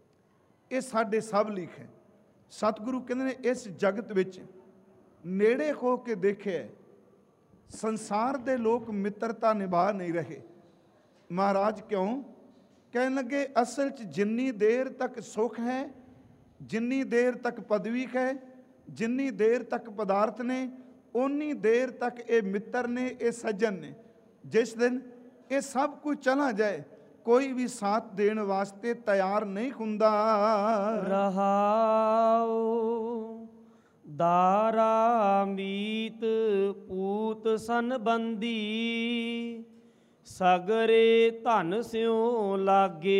ਇਹ ਸਾਡੇ ਸਭ ਲਈ ਹੈ। ਸਤਿਗੁਰੂ ਕਹਿੰਦੇ ਨੇ ਇਸ ਜਗਤ ਵਿੱਚ ਨੇੜੇ ਹੋ ਕੇ ਦੇਖਿਆ ਸੰਸਾਰ ਦੇ ਲੋਕ ਮਿੱਤਰਤਾ ਨਿਭਾ ਨਹੀਂ ਰਹੇ। ਮਹਾਰਾਜ ਕਿਉਂ? ਕਹਿਣ ਲੱਗੇ ਅਸਲ 'ਚ ਜਿੰਨੀ ਦੇਰ ਤੱਕ ਸੁੱਖ ਹੈ, ਜਿੰਨੀ ਦੇਰ ਤੱਕ ਪਦਵੀ ਹੈ, ਜਿੰਨੀ ਦੇਰ ਤੱਕ ਪਦਾਰਥ ਨੇ, ਓਨੀ ਦੇਰ ਤੱਕ ਇਹ ਮਿੱਤਰ ਨੇ, ਇਹ ਸੱਜਣ ਨੇ। ਜਿਸ ਦਿਨ ਇਹ ਸਭ ਕੁਝ ਚਲਾ ਜਾਏ, ਕੋਈ ਵੀ ਸਾਥ ਦੇਣ ਵਾਸਤੇ ਤਿਆਰ ਨਹੀਂ ਹੁੰਦਾ।
ਰਹਾਉ ਦਾਰਾ ਮੀਤ ਪੂਤ ਸੰਬੰਧੀ, ਸਗਰੇ ਧਨ ਸਿਉ ਲਾਗੇ।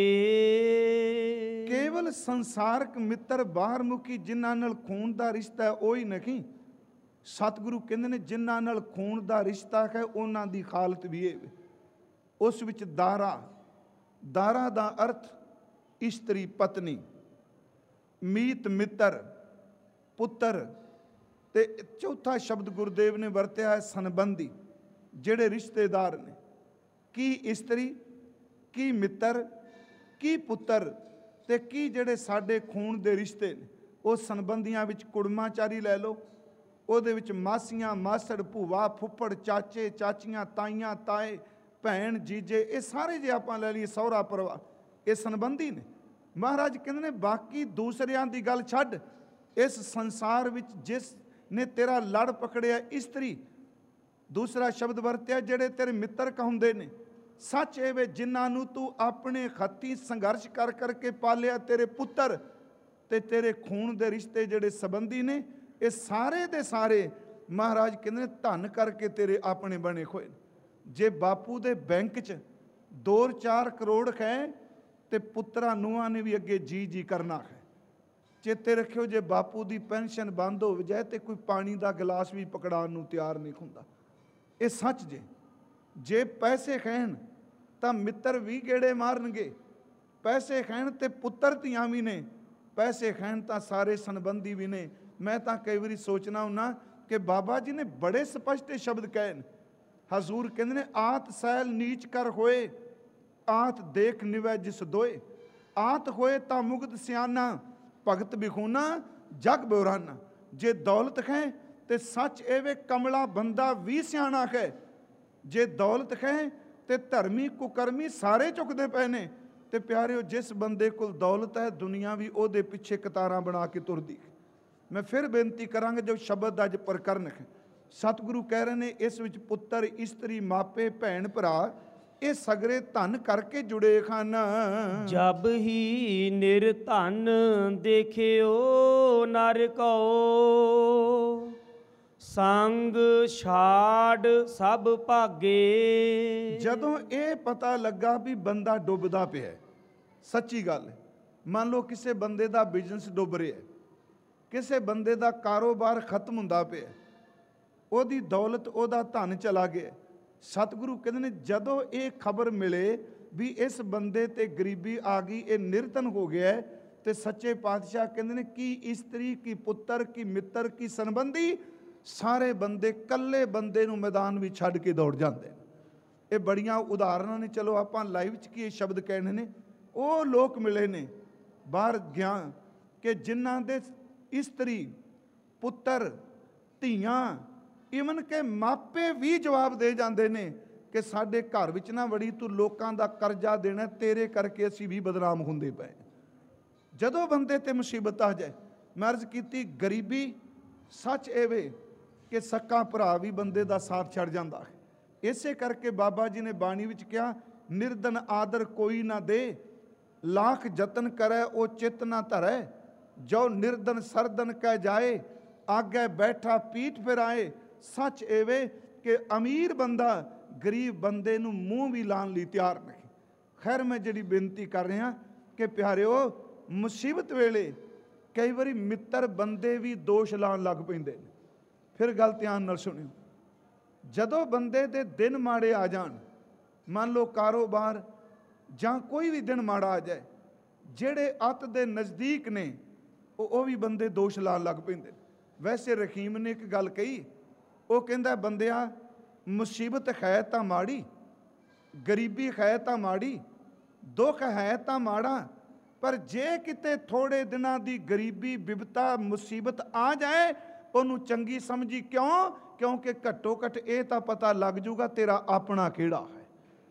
ਕੇਵਲ ਸੰਸਾਰਕ ਮਿੱਤਰ ਬਾਹਰ ਮੁਖੀ ਜਿਨ੍ਹਾਂ ਨਾਲ ਖੂਨ ਦਾ ਰਿਸ਼ਤਾ ਹੈ ਉਹ ਹੀ ਨਹੀਂ। ਸਤਿਗੁਰੂ ਕਹਿੰਦੇ ਨੇ ਜਿਨ੍ਹਾਂ ਨਾਲ ਖੂਨ ਦਾ ਰਿਸ਼ਤਾ ਹੈ ਉਹਨਾਂ ਦੀ ਹਾਲਤ ਵੀ ਇਹ। ਉਸ ਵਿੱਚ ਦਾਰਾ, ਦਾਰਾ ਦਾ ਅਰਥ ਇਸਤਰੀ ਪਤਨੀ, ਮੀਤ ਮਿੱਤਰ, ਪੁੱਤਰ, ਤੇ ਚੌਥਾ ਸ਼ਬਦ ਗੁਰਦੇਵ ਨੇ ਵਰਤਿਆ ਹੈ ਸੰਬੰਧੀ, ਜਿਹੜੇ ਰਿਸ਼ਤੇਦਾਰ ਨੇ। ਕੀ ਇਸਤਰੀ, ਕੀ ਮਿੱਤਰ, ਕੀ ਪੁੱਤਰ, ਤੇ ਕੀ ਜਿਹੜੇ ਸਾਡੇ ਖੂਨ ਦੇ ਰਿਸ਼ਤੇ ਨੇ। ਉਹ ਸੰਬੰਧੀਆਂ ਵਿੱਚ ਕੁੜਮਾਚਾਰੀ ਲੈ ਲਓ, ਉਹਦੇ ਵਿੱਚ ਮਾਸੀਆਂ, ਮਾਸੜ, ਭੂਆ, ਫੁੱਫੜ, ਚਾਚੇ, ਚਾਚੀਆਂ, ਤਾਈਆਂ, ਤਾਏ, ਭੈਣ, ਜੀਜੇ, ਇਹ ਸਾਰੇ ਜੇ ਆਪਾਂ ਲੈ ਲਈਏ ਸਹੁਰਾ ਪਰਿਵਾਰ, ਇਹ ਸੰਬੰਧੀ ਨੇ। ਮਹਾਰਾਜ ਕਹਿੰਦੇ ਨੇ ਬਾਕੀ ਦੂਸਰਿਆਂ ਦੀ ਗੱਲ ਛੱਡ, ਇਸ ਸੰਸਾਰ ਵਿੱਚ ਜਿਸ ਨੇ ਤੇਰਾ ਲੜ ਪਕੜਿਆ ਇਸਤਰੀ। ਦੂਸਰਾ ਸ਼ਬਦ ਵਰਤਿਆ ਜਿਹੜੇ ਤੇਰੇ ਮਿੱਤਰ ਕਹਾਉਂਦੇ ਨੇ। ਸੱਚ ਇਹ ਵੇ ਜਿਨ੍ਹਾਂ ਨੂੰ ਤੂੰ ਆਪਣੇ ਹੱਥੀਂ ਸੰਘਰਸ਼ ਕਰ ਕਰਕੇ ਪਾਲਿਆ, ਤੇਰੇ ਪੁੱਤਰ ਤੇ ਤੇਰੇ ਖੂਨ ਦੇ ਰਿਸ਼ਤੇ ਜਿਹੜੇ ਸੰਬੰਧੀ ਨੇ, ਇਹ ਸਾਰੇ ਦੇ ਸਾਰੇ ਮਹਾਰਾਜ ਕਹਿੰਦੇ ਨੇ ਧਨ ਕਰਕੇ ਤੇਰੇ ਆਪਣੇ ਬਣੇ ਹੋਏ। ਜੇ ਬਾਪੂ ਦੇ ਬੈਂਕ 'ਚ ਦੋ ਚਾਰ ਕਰੋੜ ਹੈ ਤੇ ਪੁੱਤਰਾਂ ਨੂੰਹਾਂ ਨੇ ਵੀ ਅੱਗੇ ਜੀ ਜੀ ਕਰਨਾ ਹੈ। ਚੇਤੇ ਰੱਖਿਓ ਜੇ ਬਾਪੂ ਦੀ ਪੈਨਸ਼ਨ ਬੰਦ ਹੋ ਜਾਏ ਤੇ ਕੋਈ ਪਾਣੀ ਦਾ ਗਲਾਸ ਵੀ ਪਕੜਾਉਣ ਨੂੰ ਤਿਆਰ ਨਹੀਂ ਹੁੰਦਾ। ਇਹ ਸੱਚ ਜੇ। ਜੇ ਪੈਸੇ ਖੈਣ ਤਾਂ ਮਿੱਤਰ ਵੀ ਗੇੜੇ ਮਾਰਨਗੇ, ਪੈਸੇ ਖੈਣ ਤੇ ਪੁੱਤਰ ਧੀਆਂ ਵੀ ਨੇ, ਪੈਸੇ ਖੈਣ ਤਾਂ ਸਾਰੇ ਸੰਬੰਧੀ ਵੀ ਨੇ। ਮੈਂ ਤਾਂ ਕਈ ਵਾਰੀ ਸੋਚਣਾ ਹੁੰਨਾ ਕਿ ਬਾਬਾ ਜੀ ਨੇ ਬੜੇ ਸਪਸ਼ਟ ਸ਼ਬਦ ਕਹੇ ਨੇ। ਹਜ਼ੂਰ ਕਹਿੰਦੇ ਨੇ, ਆਤ ਸੈਲ ਨੀਚ ਕਰ ਹੋਏ, ਆਤ ਦੇਖ ਨਿਵੈ ਜਿਸ ਦੋਏ। ਆਤ ਹੋਏ ਤਾਂ ਮੁਗਧ ਸਿਆਣਾ, ਭਗਤ ਬਿਖੂਨਾ ਜਗ ਬਿਉਰਾਨਾ। ਜੇ ਦੌਲਤ ਹੈ ਤੇ ਸੱਚ ਐਵੇਂ ਕਮਲਾ ਬੰਦਾ ਵੀ ਸਿਆਣਾ ਹੈ। ਜੇ ਦੌਲਤ ਹੈ ਤੇ ਧਰਮੀ ਕੁਕਰਮੀ ਸਾਰੇ ਝੁਕਦੇ ਪਏ ਨੇ। ਤੇ ਪਿਆਰਿਓ, ਜਿਸ ਬੰਦੇ ਕੋਲ ਦੌਲਤ ਹੈ, ਦੁਨੀਆ ਵੀ ਉਹਦੇ ਪਿੱਛੇ ਕਤਾਰਾਂ ਬਣਾ ਕੇ ਤੁਰਦੀ ਹੈ। ਮੈਂ ਫਿਰ ਬੇਨਤੀ ਕਰਾਂਗਾ, ਜੋ ਸ਼ਬਦ ਦਾ ਅੱਜ ਪ੍ਰਕਰਨ ਹੈ, ਸਤਿਗੁਰੂ ਕਹਿ ਰਹੇ ਨੇ, ਇਸ ਵਿੱਚ ਪੁੱਤਰ, ਇਸਤਰੀ, ਮਾਪੇ, ਭੈਣ ਭਰਾ, ਇਹ ਸਗਰੇ ਧਨ ਕਰਕੇ ਜੁੜੇ ਹਨ।
ਜਬ ਹੀ ਨਿਰਧਨ ਦੇਖਿਓ ਨਰ ਕਉ, ਸੰਗ ਛਾੜ ਸਭ ਭਾਗੇ।
ਜਦੋਂ ਇਹ ਪਤਾ ਲੱਗਾ ਵੀ ਬੰਦਾ ਡੁੱਬਦਾ ਪਿਆ, ਸੱਚੀ ਗੱਲ ਹੈ। ਮੰਨ ਲਓ ਕਿਸੇ ਬੰਦੇ ਦਾ ਬਿਜ਼ਨਸ ਡੁੱਬ ਰਿਹਾ, ਕਿਸੇ ਬੰਦੇ ਦਾ ਕਾਰੋਬਾਰ ਖਤਮ ਹੁੰਦਾ ਪਿਆ, ਉਹਦੀ ਦੌਲਤ, ਉਹਦਾ ਧਨ ਚਲਾ ਗਿਆ। ਸਤਿਗੁਰੂ ਕਹਿੰਦੇ ਨੇ, ਜਦੋਂ ਇਹ ਖਬਰ ਮਿਲੇ ਵੀ ਇਸ ਬੰਦੇ ਤੇ ਗਰੀਬੀ ਆ ਗਈ, ਇਹ ਨਿਰਧਨ ਹੋ ਗਿਆ, ਤੇ ਸੱਚੇ ਪਾਤਸ਼ਾਹ ਕਹਿੰਦੇ ਨੇ, ਕੀ ਇਸਤਰੀ, ਕੀ ਪੁੱਤਰ, ਕੀ ਮਿੱਤਰ, ਕੀ ਸੰਬੰਧੀ, ਸਾਰੇ ਬੰਦੇ ਕੱਲੇ ਬੰਦੇ ਨੂੰ ਮੈਦਾਨ ਵਿੱਚ ਛੱਡ ਕੇ ਦੌੜ ਜਾਂਦੇ। ਇਹ ਬੜੀਆਂ ਉਦਾਹਰਨਾਂ ਨੇ। ਚਲੋ ਆਪਾਂ ਲਾਈਵ 'ਚ ਕੀ ਇਹ ਸ਼ਬਦ ਕਹਿਣੇ ਨੇ। ਉਹ ਲੋਕ ਮਿਲੇ ਨੇ ਬਾਹਰ ਗਿਆ ਕਿ ਜਿਨ੍ਹਾਂ ਦੇ ਇਸਤਰੀ, ਪੁੱਤਰ, ਧੀਆਂ, ਇਵਨ ਕਿ ਮਾਪੇ ਵੀ ਜਵਾਬ ਦੇ ਜਾਂਦੇ ਨੇ ਕਿ ਸਾਡੇ ਘਰ ਵਿੱਚ ਨਾ ਵੜੀ, ਤੂੰ ਲੋਕਾਂ ਦਾ ਕਰਜ਼ਾ ਦੇਣਾ, ਤੇਰੇ ਕਰਕੇ ਅਸੀਂ ਵੀ ਬਦਨਾਮ ਹੁੰਦੇ ਪਏ। ਜਦੋਂ ਬੰਦੇ ਤੇ ਮੁਸੀਬਤ ਆ ਜਾਏ, ਮੈਂ ਅਰਜ਼ ਕੀਤੀ, ਗਰੀਬੀ ਸੱਚ ਐਵੇਂ ਕਿ ਸਕਾ ਭਰਾ ਵੀ ਬੰਦੇ ਦਾ ਸਾਥ ਛੱਡ ਜਾਂਦਾ ਹੈ। ਇਸੇ ਕਰਕੇ ਬਾਬਾ ਜੀ ਨੇ ਬਾਣੀ ਵਿੱਚ ਕਿਹਾ, ਨਿਰਧਨ ਆਦਰ ਕੋਈ ਨਾ ਦੇ, ਲਾਖ ਯਤਨ ਕਰੈ ਉਹ ਚਿਤ ਨਾ ਧਰੈ। ਜੋ ਨਿਰਧਨ ਸਰਦਨ ਕਹਿ ਜਾਏ, ਆਗੇ ਬੈਠਾ ਪੀਠ ਫਿਰ ਆਏ। ਸੱਚ ਐਵੇਂ ਕਿ ਅਮੀਰ ਬੰਦਾ ਗਰੀਬ ਬੰਦੇ ਨੂੰ ਮੂੰਹ ਵੀ ਲਾਉਣ ਲਈ ਤਿਆਰ ਨਹੀਂ। ਖੈਰ, ਮੈਂ ਜਿਹੜੀ ਬੇਨਤੀ ਕਰ ਰਿਹਾ ਕਿ ਪਿਆਰਿਓ, ਮੁਸੀਬਤ ਵੇਲੇ ਕਈ ਵਾਰੀ ਮਿੱਤਰ ਬੰਦੇ ਵੀ ਦੋਸ਼ ਲਾਉਣ ਲੱਗ ਪੈਂਦੇ ਨੇ। ਫਿਰ ਗੱਲ ਧਿਆਨ ਨਾਲ ਸੁਣਿਓ, ਜਦੋਂ ਬੰਦੇ ਦੇ ਦਿਨ ਮਾੜੇ ਆ ਜਾਣ, ਮੰਨ ਲਓ ਕਾਰੋਬਾਰ ਜਾਂ ਕੋਈ ਵੀ ਦਿਨ ਮਾੜਾ ਆ ਜਾਏ, ਜਿਹੜੇ ਅੱਤ ਦੇ ਨਜ਼ਦੀਕ ਨੇ ਉਹ ਉਹ ਵੀ ਬੰਦੇ ਦੋਸ਼ ਲਾਉਣ ਲੱਗ ਪੈਂਦੇ ਨੇ। ਵੈਸੇ ਰਹੀਮ ਨੇ ਇੱਕ ਗੱਲ ਕਹੀ, ਉਹ ਕਹਿੰਦਾ, ਬੰਦਿਆ, ਮੁਸੀਬਤ ਹੈ ਤਾਂ ਮਾੜੀ, ਗਰੀਬੀ ਹੈ ਤਾਂ ਮਾੜੀ, ਦੁੱਖ ਹੈ ਤਾਂ ਮਾੜਾ, ਪਰ ਜੇ ਕਿਤੇ ਥੋੜੇ ਦਿਨਾਂ ਦੀ ਗਰੀਬੀ, ਬਿਪਤਾ, ਮੁਸੀਬਤ ਆ ਜਾਏ, ਉਹਨੂੰ ਚੰਗੀ ਸਮਝੀ। ਕਿਉਂ? ਕਿਉਂਕਿ ਘੱਟੋ ਘੱਟ ਇਹ ਤਾਂ ਪਤਾ ਲੱਗ ਜੂਗਾ ਤੇਰਾ ਆਪਣਾ ਕਿਹੜਾ ਹੈ।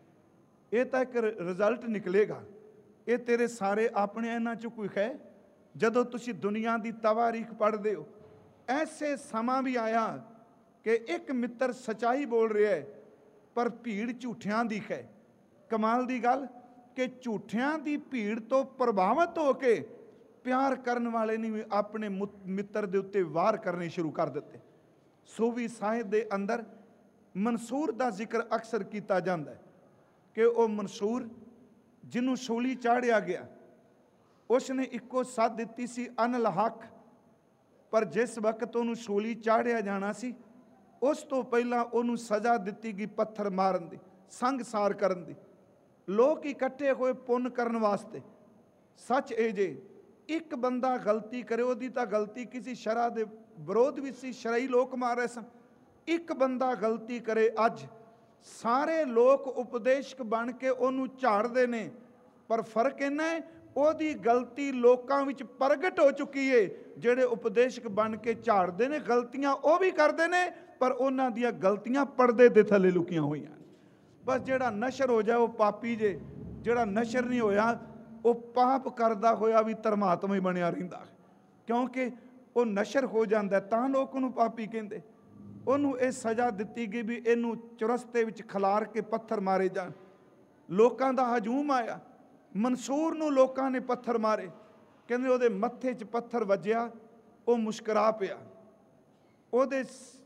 ਇਹ ਤਾਂ ਇੱਕ ਰਿਜ਼ਲਟ ਨਿਕਲੇਗਾ, ਇਹ ਤੇਰੇ ਸਾਰੇ ਆਪਣੇ ਇਹਨਾਂ 'ਚ ਕੋਈ ਹੈ। ਜਦੋਂ ਤੁਸੀਂ ਦੁਨੀਆ ਦੀ ਤਵਾਰੀਖ ਪੜ੍ਹਦੇ ਹੋ, ਐਸੇ ਸਮਾਂ ਵੀ ਆਇਆ ਕਿ ਇੱਕ ਮਿੱਤਰ ਸਚਾਈ ਬੋਲ ਰਿਹਾ ਹੈ, ਪਰ ਭੀੜ ਝੂਠਿਆਂ ਦੀ ਹੈ। ਕਮਾਲ ਦੀ ਗੱਲ ਕਿ ਝੂਠਿਆਂ ਦੀ ਭੀੜ ਤੋਂ ਪ੍ਰਭਾਵਿਤ ਹੋ ਕੇ ਪਿਆਰ ਕਰਨ ਵਾਲੇ ਨੇ ਵੀ ਆਪਣੇ ਮਿੱਤਰ ਦੇ ਉੱਤੇ ਵਾਰ ਕਰਨੇ ਸ਼ੁਰੂ ਕਰ ਦਿੱਤੇ। ਸੂਫੀ ਸਾਹਿਬ ਦੇ ਅੰਦਰ ਮਨਸੂਰ ਦਾ ਜ਼ਿਕਰ ਅਕਸਰ ਕੀਤਾ ਜਾਂਦਾ ਹੈ ਕਿ ਉਹ ਮਨਸੂਰ ਜਿਹਨੂੰ ਸੂਲੀ ਚਾੜਿਆ ਗਿਆ, ਉਸ ਨੇ ਇੱਕੋ ਸੱਦ ਦਿੱਤੀ ਸੀ, ਅਨਲ ਹੱਕ। ਪਰ ਜਿਸ ਵਕਤ ਉਹਨੂੰ ਸੂਲੀ ਚਾੜਿਆ ਜਾਣਾ ਸੀ, ਉਸ ਤੋਂ ਪਹਿਲਾਂ ਉਹਨੂੰ ਸਜ਼ਾ ਦਿੱਤੀ ਗਈ ਪੱਥਰ ਮਾਰਨ ਦੀ, ਸੰਗਸਾਰ ਕਰਨ ਦੀ। ਲੋਕ ਇਕੱਠੇ ਹੋਏ ਪੁੰਨ ਕਰਨ ਵਾਸਤੇ। ਸੱਚ ਇਹ ਜੇ ਇੱਕ ਬੰਦਾ ਗਲਤੀ ਕਰੇ, ਉਹਦੀ ਤਾਂ ਗਲਤੀ ਕਿਸੇ ਸ਼ਰ੍ਹਾ ਦੇ ਵਿਰੋਧ ਵਿੱਚ ਸੀ, ਸ਼ਰਈ ਲੋਕ ਮਾਰ ਰਹੇ ਸਨ। ਇੱਕ ਬੰਦਾ ਗਲਤੀ ਕਰੇ, ਅੱਜ ਸਾਰੇ ਲੋਕ ਉਪਦੇਸ਼ਕ ਬਣ ਕੇ ਉਹਨੂੰ ਝਾੜਦੇ ਨੇ। ਪਰ ਫਰਕ ਇੰਨਾ ਹੈ, ਉਹਦੀ ਗਲਤੀ ਲੋਕਾਂ ਵਿੱਚ ਪ੍ਰਗਟ ਹੋ ਚੁੱਕੀ ਏ। ਜਿਹੜੇ ਉਪਦੇਸ਼ਕ ਬਣ ਕੇ ਝਾੜਦੇ ਨੇ, ਗਲਤੀਆਂ ਉਹ ਵੀ ਕਰਦੇ ਨੇ, ਪਰ ਉਹਨਾਂ ਦੀਆਂ ਗਲਤੀਆਂ ਪਰਦੇ ਦੇ ਥੱਲੇ ਲੁਕੀਆਂ ਹੋਈਆਂ। ਬਸ ਜਿਹੜਾ ਨਸ਼ਰ ਹੋ ਜਾਏ ਉਹ ਪਾਪੀ ਜੇ, ਜਿਹੜਾ ਨਸ਼ਰ ਨਹੀਂ ਹੋਇਆ ਉਹ ਪਾਪ ਕਰਦਾ ਹੋਇਆ ਵੀ ਧਰਮਾਤਮਾ ਹੀ ਬਣਿਆ ਰਹਿੰਦਾ, ਕਿਉਂਕਿ ਉਹ ਨਸ਼ਰ ਹੋ ਜਾਂਦਾ ਤਾਂ ਲੋਕ ਉਹਨੂੰ ਪਾਪੀ ਕਹਿੰਦੇ। ਉਹਨੂੰ ਇਹ ਸਜ਼ਾ ਦਿੱਤੀ ਗਈ ਵੀ ਇਹਨੂੰ ਚੁਰਸਤੇ ਵਿੱਚ ਖਿਲਾਰ ਕੇ ਪੱਥਰ ਮਾਰੇ ਜਾਣ। ਲੋਕਾਂ ਦਾ ਹਜੂਮ ਆਇਆ, ਮਨਸੂਰ ਨੂੰ ਲੋਕਾਂ ਨੇ ਪੱਥਰ ਮਾਰੇ। ਕਹਿੰਦੇ ਉਹਦੇ ਮੱਥੇ 'ਚ ਪੱਥਰ ਵੱਜਿਆ, ਉਹ ਮੁਸਕਰਾ ਪਿਆ। ਉਹਦੇ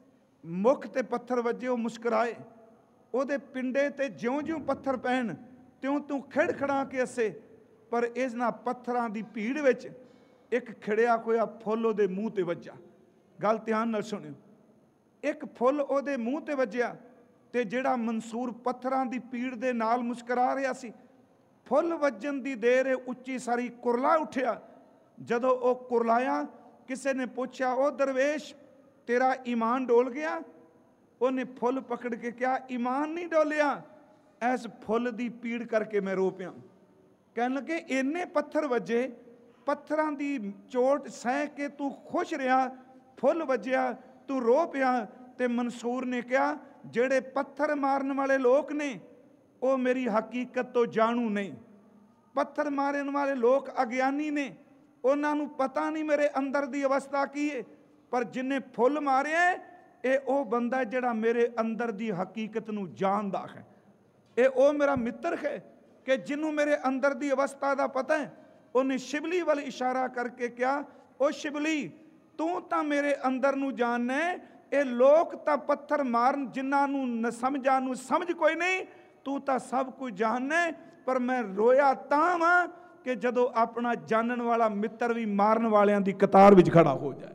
ਮੁਖ ਤੇ ਪੱਥਰ ਵੱਜੇ, ਉਹ ਮੁਸਕਰਾਏ। ਉਹਦੇ ਪਿੰਡੇ ਤੇ ਜਿਉਂ-ਜਿਉਂ ਪੱਥਰ ਪੈਣ ਤਿਉਂ ਤੂੰ ਖਿੜਖੜਾ ਕੇ ਹੱਸੇ। ਪਰ ਇਹਨਾਂ ਪੱਥਰਾਂ ਦੀ ਭੀੜ ਵਿੱਚ ਇੱਕ ਖਿੜਿਆ ਹੋਇਆ ਫੁੱਲ ਉਹਦੇ ਮੂੰਹ ਤੇ ਵੱਜਾ। ਗੱਲ ਧਿਆਨ ਨਾਲ ਸੁਣਿਓ, ਇੱਕ ਫੁੱਲ ਉਹਦੇ ਮੂੰਹ ਤੇ ਵੱਜਿਆ ਤੇ ਜਿਹੜਾ ਮਨਸੂਰ ਪੱਥਰਾਂ ਦੀ ਭੀੜ ਦੇ ਨਾਲ ਮੁਸਕਰਾ ਰਿਹਾ ਸੀ, ਫੁੱਲ ਵੱਜਣ ਦੀ ਦੇਰ ਉੱਚੀ ਸਾਰੀ ਕੁਰਲਾ ਉੱਠਿਆ। ਜਦੋਂ ਉਹ ਕੁਰਲਾਇਆ, ਕਿਸੇ ਨੇ ਪੁੱਛਿਆ, ਉਹ ਦਰਵੇਸ਼ ਤੇਰਾ ਈਮਾਨ ਡੋਲ ਗਿਆ? ਉਹਨੇ ਫੁੱਲ ਪਕੜ ਕੇ ਕਿਹਾ, ਈਮਾਨ ਨਹੀਂ ਡੋਲਿਆ, ਐਸ ਫੁੱਲ ਦੀ ਪੀੜ ਕਰਕੇ ਮੈਂ ਰੋ ਪਿਆ। ਕਹਿਣ ਲੱਗੇ ਇੰਨੇ ਪੱਥਰ ਵੱਜੇ, ਪੱਥਰਾਂ ਦੀ ਚੋਟ ਸਹਿ ਕੇ ਤੂੰ ਖੁਸ਼ ਰਿਹਾ, ਫੁੱਲ ਵੱਜਿਆ ਤੂੰ ਰੋ ਪਿਆ। ਤੇ ਮਨਸੂਰ ਨੇ ਕਿਹਾ, ਜਿਹੜੇ ਪੱਥਰ ਮਾਰਨ ਵਾਲੇ ਲੋਕ ਨੇ ਉਹ ਮੇਰੀ ਹਕੀਕਤ ਤੋਂ ਜਾਣੂ ਨਹੀਂ। ਪੱਥਰ ਮਾਰਨ ਵਾਲੇ ਲੋਕ ਅਗਿਆਨੀ ਨੇ, ਉਹਨਾਂ ਨੂੰ ਪਤਾ ਨਹੀਂ ਮੇਰੇ ਅੰਦਰ ਦੀ ਅਵਸਥਾ ਕੀ ਹੈ। ਪਰ ਜਿਹਨੇ ਫੁੱਲ ਮਾਰਿਆ, ਇਹ ਉਹ ਬੰਦਾ ਜਿਹੜਾ ਮੇਰੇ ਅੰਦਰ ਦੀ ਹਕੀਕਤ ਨੂੰ ਜਾਣਦਾ ਹੈ। ਇਹ ਉਹ ਮੇਰਾ ਮਿੱਤਰ ਹੈ ਕਿ ਜਿਹਨੂੰ ਮੇਰੇ ਅੰਦਰ ਦੀ ਅਵਸਥਾ ਦਾ ਪਤਾ ਹੈ। ਉਹਨੇ ਸ਼ਿਬਲੀ ਵੱਲ ਇਸ਼ਾਰਾ ਕਰਕੇ ਕਿਹਾ, ਉਹ ਸ਼ਿਬਲੀ ਤੂੰ ਤਾਂ ਮੇਰੇ ਅੰਦਰ ਨੂੰ ਜਾਣਨਾ, ਇਹ ਲੋਕ ਤਾਂ ਪੱਥਰ ਮਾਰਨ ਜਿਨ੍ਹਾਂ ਨੂੰ ਨ ਸਮਝਾਂ ਨੂੰ ਸਮਝ ਕੋਈ ਨਹੀਂ, ਤੂੰ ਤਾਂ ਸਭ ਕੁਝ ਜਾਣਨਾ। ਪਰ ਮੈਂ ਰੋਇਆ ਤਾਂ ਵਾਂ ਕਿ ਜਦੋਂ ਆਪਣਾ ਜਾਣਨ ਵਾਲਾ ਮਿੱਤਰ ਵੀ ਮਾਰਨ ਵਾਲਿਆਂ ਦੀ ਕਤਾਰ ਵਿੱਚ ਖੜਾ ਹੋ ਜਾਏ।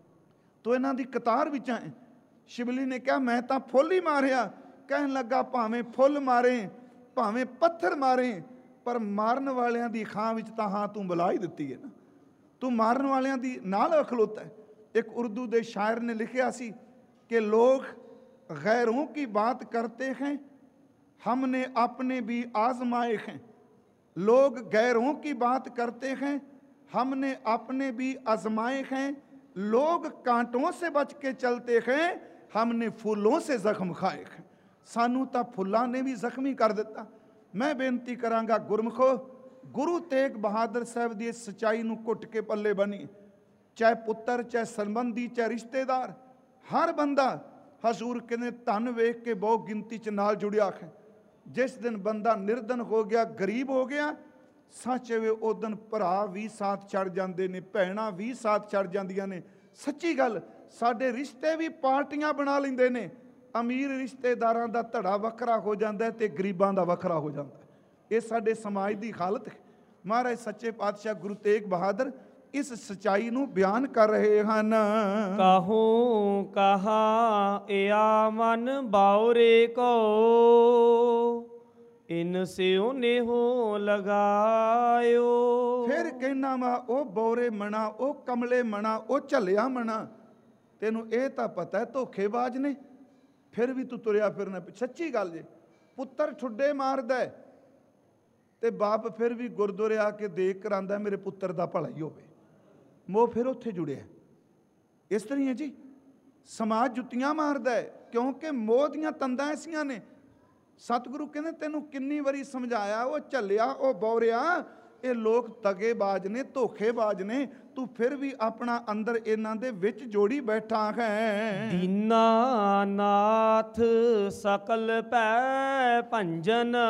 ਤੋ ਇਹਨਾਂ ਦੀ ਕਤਾਰ ਵਿੱਚ ਹੈ। ਸ਼ਿਬਲੀ ਨੇ ਕਿਹਾ, ਮੈਂ ਤਾਂ ਫੁੱਲ ਹੀ ਮਾਰਿਆ। ਕਹਿਣ ਲੱਗਾ, ਭਾਵੇਂ ਫੁੱਲ ਮਾਰੇ, ਭਾਵੇਂ ਪੱਥਰ ਮਾਰੇ, ਪਰ ਮਾਰਨ ਵਾਲਿਆਂ ਦੀ ਖਾਂ ਵਿੱਚ ਤਾਂ ਹਾਂ ਤੂੰ ਬੁਲਾ ਹੀ ਦਿੱਤੀ ਹੈ ਨਾ। ਤੂੰ ਮਾਰਨ ਵਾਲਿਆਂ ਦੀ ਨਾਲ ਖਲੋਤਾ ਹੈ। एक उर्दू ਦੇ शायर ने लिखा सी कि लोग गैरों की बात करते हैं, हमने अपने भी आजमाए हैं। लोग गैरों की बात करते हैं, हमने अपने भी आजमाए हैं। लोग कांटों से बच के चलते हैं, हमने फूलों से जख्म खाए हैं। सानू तो फुल्लां ने भी जख्मी कर दिता। मैं बेनती करांगा गुरमुखो, गुरु तेग बहादुर साहब की सच्चाई नूं घुट के पल्ले बनी। चाहे पुत्र, चाहे संबंधी, चाहे रिश्तेदार, हर बंदा हजूर कहने धन वेख के बहुत गिनती च नाल जुड़िया है। जिस दिन बंदा निर्धन हो गया, गरीब हो गया, सच वे उस दिन भरा भी साथ चढ़ जाते हैं, भैणां भी साथ चढ़ जांदियां ने। सच्ची गल, साडे रिश्ते भी पार्टियां बना लेंदे ने। अमीर रिश्तेदारां दा धड़ा वखरा हो जाता है ते गरीबां दा वखरा हो जाता है। ये साडे समाज की हालत है। महाराज सच्चे पातशाह गुरु तेग बहादुर इस सच्चाई नूं बयान कर रहे हैं।
कहूँ कहा या मन बावरे को, इन से हो लगायो।
फिर कहना वा, ओ बौरे मना, ओ कमले मना, ओ झलिया मना, तेनू ये तो पता है धोखेबाज ने, फिर भी तू तुरिया फिरना। सच्ची गल जे, पुत्र ठुड्डे मारदा है ते बाप फिर भी गुरद्वारे आके देख कर आंदा मेरे पुत्र दा भला ही होवे। मोह फिर उत्थे जुड़िया। इस तरह है जी, समाज जुत्तियां मारदा है क्योंकि मोह दियां तंदां ऐसियां ने। सतगुरु कहते तेनू किन्नी वारी समझाया, वो झलिया, वो बौरिया, ये लोग तगेबाज ने, धोखेबाज ने, तू फिर भी अपना अंदर इन्हां दे विच जोड़ी बैठा है।
दीना नाथ सकल पै भंजन,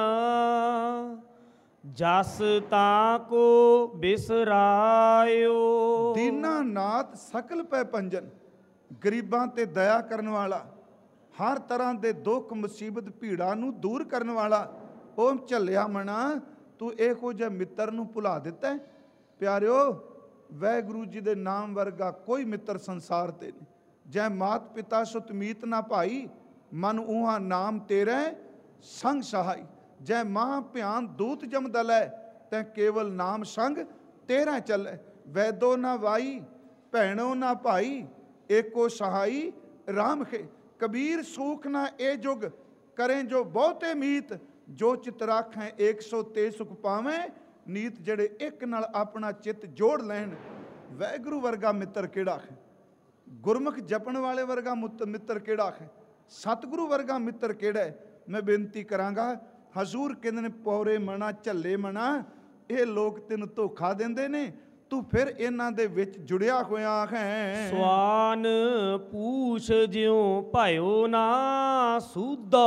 जस ताको बिसरायो।
दीना नाथ सकल पै पंजन, गरीबां ते दया करन वाला, हर तरह के दुख मुसीबत भीड़ां नूं दूर करन वाला। ओ झलिया मना, तू इहो जिहा मित्र नूं भुला दिता है। प्यारिओ, वाहिगुरू जी दे नाम वर्गा कोई मित्र संसार ते नहीं। जै मात पिता सुत मीत ना भाई, मन उहा नाम तेरा संग सहाई। जै मां भ्यान दूत जम दलै, तैं केवल नाम संग तेरा चलै। वैदो ना वाई, भैणो ना भाई, एको सहाई राम खे। कबीर सूख ना ए जुग, करें जो बहुते मीत, जो चित राखें एक सौ ते सुख पावें। नीत जड़े एक नाल अपना चित जोड़ लैन। वाहिगुरू वर्गा मित्र केड़ा है? गुरमुख जपण वाले वर्गा मित्र केड़ा है? सतगुरु वर्गा मित्र केड़ा है? मैं बेनती करांगा, हजूर कहते ने पौरे मना, झल्ले मना, ये लोग तेन धोखा देंदे ने, तू फिर इन्हां दे विच जुड़िया होया है।
स्वान पूछ ज्यों भयो ना सूदो,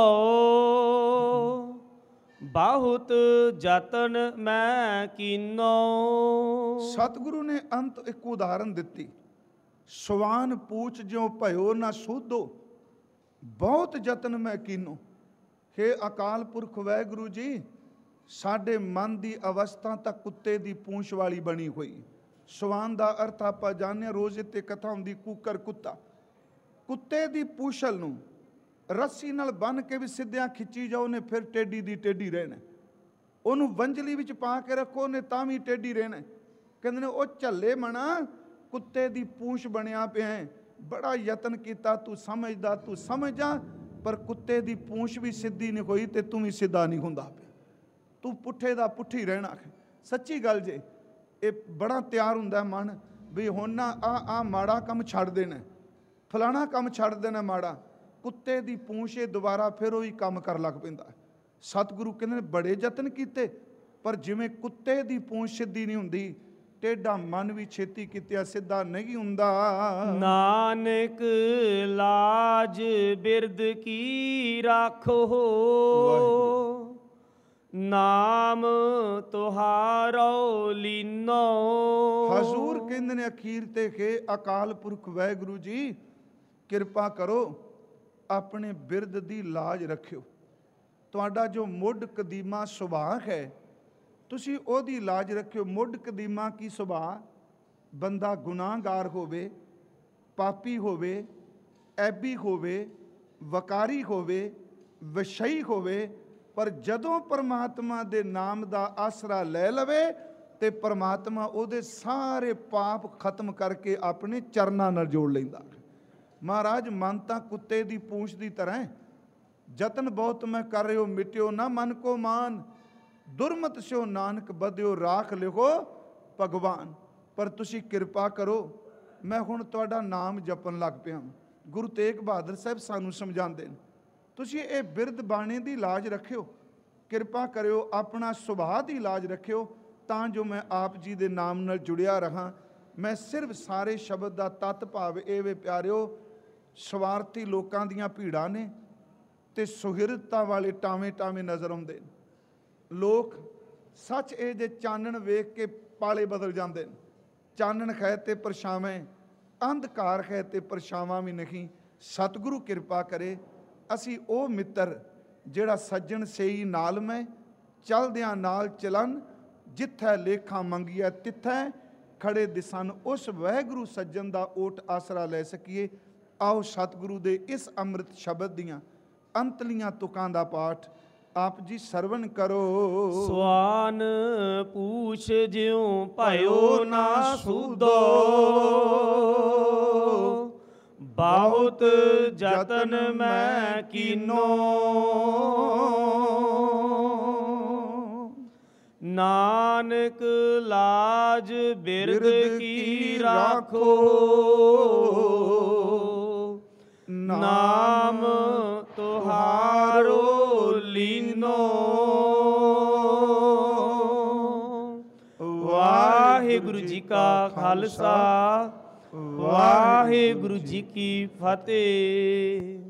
बहुत जतन मैं कीनो।
सतगुरु ने अंत एक उदाहरण दिती, स्वान पूछ ज्यों भयो ना सूदो, बहुत जतन मैं कीनो। हे अकाल पुरख वाहिगुरू जी, साडे मन की अवस्था तो कुत्ते की पूंछ वाली बनी हुई। सवान का अर्थ आप जाने, रोज इत्ते कथा हुंदी, कुकर कुत्ता। कुत्ते की पूछल नूं रस्सी नाल बन के भी सिद्धियां खिंची जाओ ने फिर टेढ़ी दी टेढ़ी रहना। उन्होंने वंजली विच पा के रखो ने तां भी टेढ़ी रहना। ਕਹਿੰਦੇ ਨੇ ਉਹ ਝੱਲੇ ਮਣਾ ਕੁੱਤੇ ਦੀ ਪੂੰਛ ਬਣਿਆ ਪਿਆ ਹੈ। ਬੜਾ ਯਤਨ ਕੀਤਾ, ਤੂੰ ਸਮਝਦਾ ਤੂੰ ਸਮਝ ਜਾ, ਪਰ ਕੁੱਤੇ ਦੀ ਪੂੰਛ ਵੀ ਸਿੱਧੀ ਨਹੀਂ ਹੋਈ ਤੇ ਤੂੰ ਵੀ ਸਿੱਧਾ ਨਹੀਂ ਹੁੰਦਾ ਪਿਆ, ਤੂੰ ਪੁੱਠੇ ਦਾ ਪੁੱਠੀ ਰਹਿਣਾ। ਸੱਚੀ ਗੱਲ ਜੇ, ਇਹ ਬੜਾ ਤਿਆਰ ਹੁੰਦਾ ਮਨ ਵੀ ਹੁਣ ਨਾ ਆ ਆ ਮਾੜਾ ਕੰਮ ਛੱਡ ਦੇਣਾ, ਫਲਾਣਾ ਕੰਮ ਛੱਡ ਦੇਣਾ ਮਾੜਾ। ਕੁੱਤੇ ਦੀ ਪੂੰਛ ਇਹ ਦੁਬਾਰਾ ਫਿਰ ਉਹੀ ਕੰਮ ਕਰ ਲੱਗ ਪੈਂਦਾ। ਸਤਿਗੁਰੂ ਕਹਿੰਦੇ ਨੇ ਬੜੇ ਯਤਨ ਕੀਤੇ, ਪਰ ਜਿਵੇਂ ਕੁੱਤੇ ਦੀ ਪੂੰਛ ਸਿੱਧੀ ਨਹੀਂ ਹੁੰਦੀ, ਟੇਢਾ ਮਨ ਵੀ ਛੇਤੀ ਕੀਤਿਆ ਸਿੱਧਾ ਨਹੀਂ ਹੁੰਦਾ।
ਨਾਨਕ ਲਾਜ ਬਿਰਦ ਕੀ ਰਾਖੋ, ਨਾਮ ਤੁਹਾਰੋ ਲੀਨੋ।
ਹਜ਼ੂਰ ਕਹਿੰਦੇ ਨੇ ਅਖੀਰ ਤੇ ਕਿ ਅਕਾਲ ਪੁਰਖ ਵਾਹਿਗੁਰੂ ਜੀ ਕਿਰਪਾ ਕਰੋ, ਆਪਣੇ ਬਿਰਦ ਦੀ ਲਾਜ ਰੱਖਿਓ। ਤੁਹਾਡਾ ਜੋ ਮੁੱਢ ਕਦੀਮਾ ਸੁਭਾਅ ਹੈ, ਤੁਸੀਂ ਉਹਦੀ ਲਾਜ ਰੱਖਿਓ। ਮੁੱਢ ਕਦੀਮਾ ਕੀ ਸੁਭਾਅ? ਬੰਦਾ ਗੁਨਾਹਗਾਰ ਹੋਵੇ, ਪਾਪੀ ਹੋਵੇ, ਐਬੀ ਹੋਵੇ, ਵਕਾਰੀ ਹੋਵੇ, ਵਿਸ਼ਈ ਹੋਵੇ, ਪਰ ਜਦੋਂ ਪਰਮਾਤਮਾ ਦੇ ਨਾਮ ਦਾ ਆਸਰਾ ਲੈ ਲਵੇ ਤੇ ਪਰਮਾਤਮਾ ਉਹਦੇ ਸਾਰੇ ਪਾਪ ਖਤਮ ਕਰਕੇ ਆਪਣੇ ਚਰਨਾਂ ਨਾਲ ਜੋੜ ਲੈਂਦਾ। ਮਹਾਰਾਜ ਮਨ ਤਾਂ ਕੁੱਤੇ ਦੀ ਪੂੰਛ ਦੀ ਤਰ੍ਹਾਂ ਹੈ, ਯਤਨ ਬਹੁਤ ਮੈਂ ਕਰ ਰਹੇ ਹੋ, ਮਿਟਿਓ ਨਾ ਮਨ ਕੋ ਮਾਨ, ਦੁਰਮਤ ਸਿਓ ਨਾਨਕ ਬਦਿਓ ਰਾਖ ਲਿਖੋ ਭਗਵਾਨ। ਪਰ ਤੁਸੀਂ ਕਿਰਪਾ ਕਰੋ, ਮੈਂ ਹੁਣ ਤੁਹਾਡਾ ਨਾਮ ਜਪਣ ਲੱਗ ਪਿਆ। ਗੁਰੂ ਤੇਗ ਬਹਾਦਰ ਸਾਹਿਬ ਸਾਨੂੰ ਸਮਝਾਉਂਦੇ ਨੇ, ਤੁਸੀਂ ਇਹ ਬਿਰਧ ਬਾਣੇ ਦੀ ਲਾਜ ਰੱਖਿਓ, ਕਿਰਪਾ ਕਰਿਓ ਆਪਣਾ ਸੁਭਾਅ ਦੀ ਲਾਜ ਰੱਖਿਓ, ਤਾਂ ਜੋ ਮੈਂ ਆਪ ਜੀ ਦੇ ਨਾਮ ਨਾਲ ਜੁੜਿਆ ਰਹਾਂ। ਮੈਂ ਸਿਰਫ ਸਾਰੇ ਸ਼ਬਦ ਦਾ ਤੱਤ ਭਾਵ ਇਹ ਵੇ ਪਿਆਰਿਓ, ਸਵਾਰਥੀ ਲੋਕਾਂ ਦੀਆਂ ਭੀੜਾਂ ਨੇ ਤੇ ਸੁਹਿਰਦਤਾ ਵਾਲੇ ਟਾਵੇਂ ਟਾਵੇਂ ਨਜ਼ਰ ਆਉਂਦੇ ਨੇ। ਲੋਕ ਸੱਚ ਇਹ ਜੇ ਚਾਨਣ ਵੇਖ ਕੇ ਪਾਲੇ ਬਦਲ ਜਾਂਦੇ ਨੇ। ਚਾਨਣ ਹੈ ਤੇ ਪਰਛਾਵੇਂ, ਅੰਧਕਾਰ ਹੈ ਤੇ ਪਰਛਾਵਾਂ ਵੀ ਨਹੀਂ। ਸਤਿਗੁਰੂ ਕਿਰਪਾ ਕਰੇ ਅਸੀਂ ਉਹ ਮਿੱਤਰ ਜਿਹੜਾ ਸੱਜਣ ਸਈ ਨਾਲ ਮੈਂ, ਚਲਦਿਆਂ ਨਾਲ ਚਲਨ, ਜਿੱਥੈ ਲੇਖਾ ਮੰਗੀਐ ਤਿੱਥੈ ਖੜੇ ਦਿਸਨ। ਉਸ ਵਾਹਿਗੁਰੂ ਸੱਜਣ ਦਾ ਓਟ ਆਸਰਾ ਲੈ ਸਕੀਏ। ਆਓ ਸਤਿਗੁਰੂ ਦੇ ਇਸ ਅੰਮ੍ਰਿਤ ਸ਼ਬਦ ਦੀਆਂ ਅੰਤਲੀਆਂ ਤੁਕਾਂ ਦਾ ਪਾਠ ਆਪ ਜੀ ਸਰਵਣ ਕਰੋ।
ਸਵਾਨ ਪੂਛ ਜਿਉ ਭਇਓ ਨਾ ਸੂਦੋ, ਬਹੁਤ ਯਤਨ ਮੈਂ ਕੀਨੋ। ਨਾਨਕ ਲਾਜ ਬਿਰਦ ਕੀ ਰਾਖੋ, ਨਾਮ ਤੁਹਾਰੋ ਲੀਨੋ। ਵਾਹਿਗੁਰੂ ਜੀ ਕਾ ਖਾਲਸਾ, ਵਾਹਿਗੁਰੂ ਜੀ ਕੀ ਫਤਿਹ।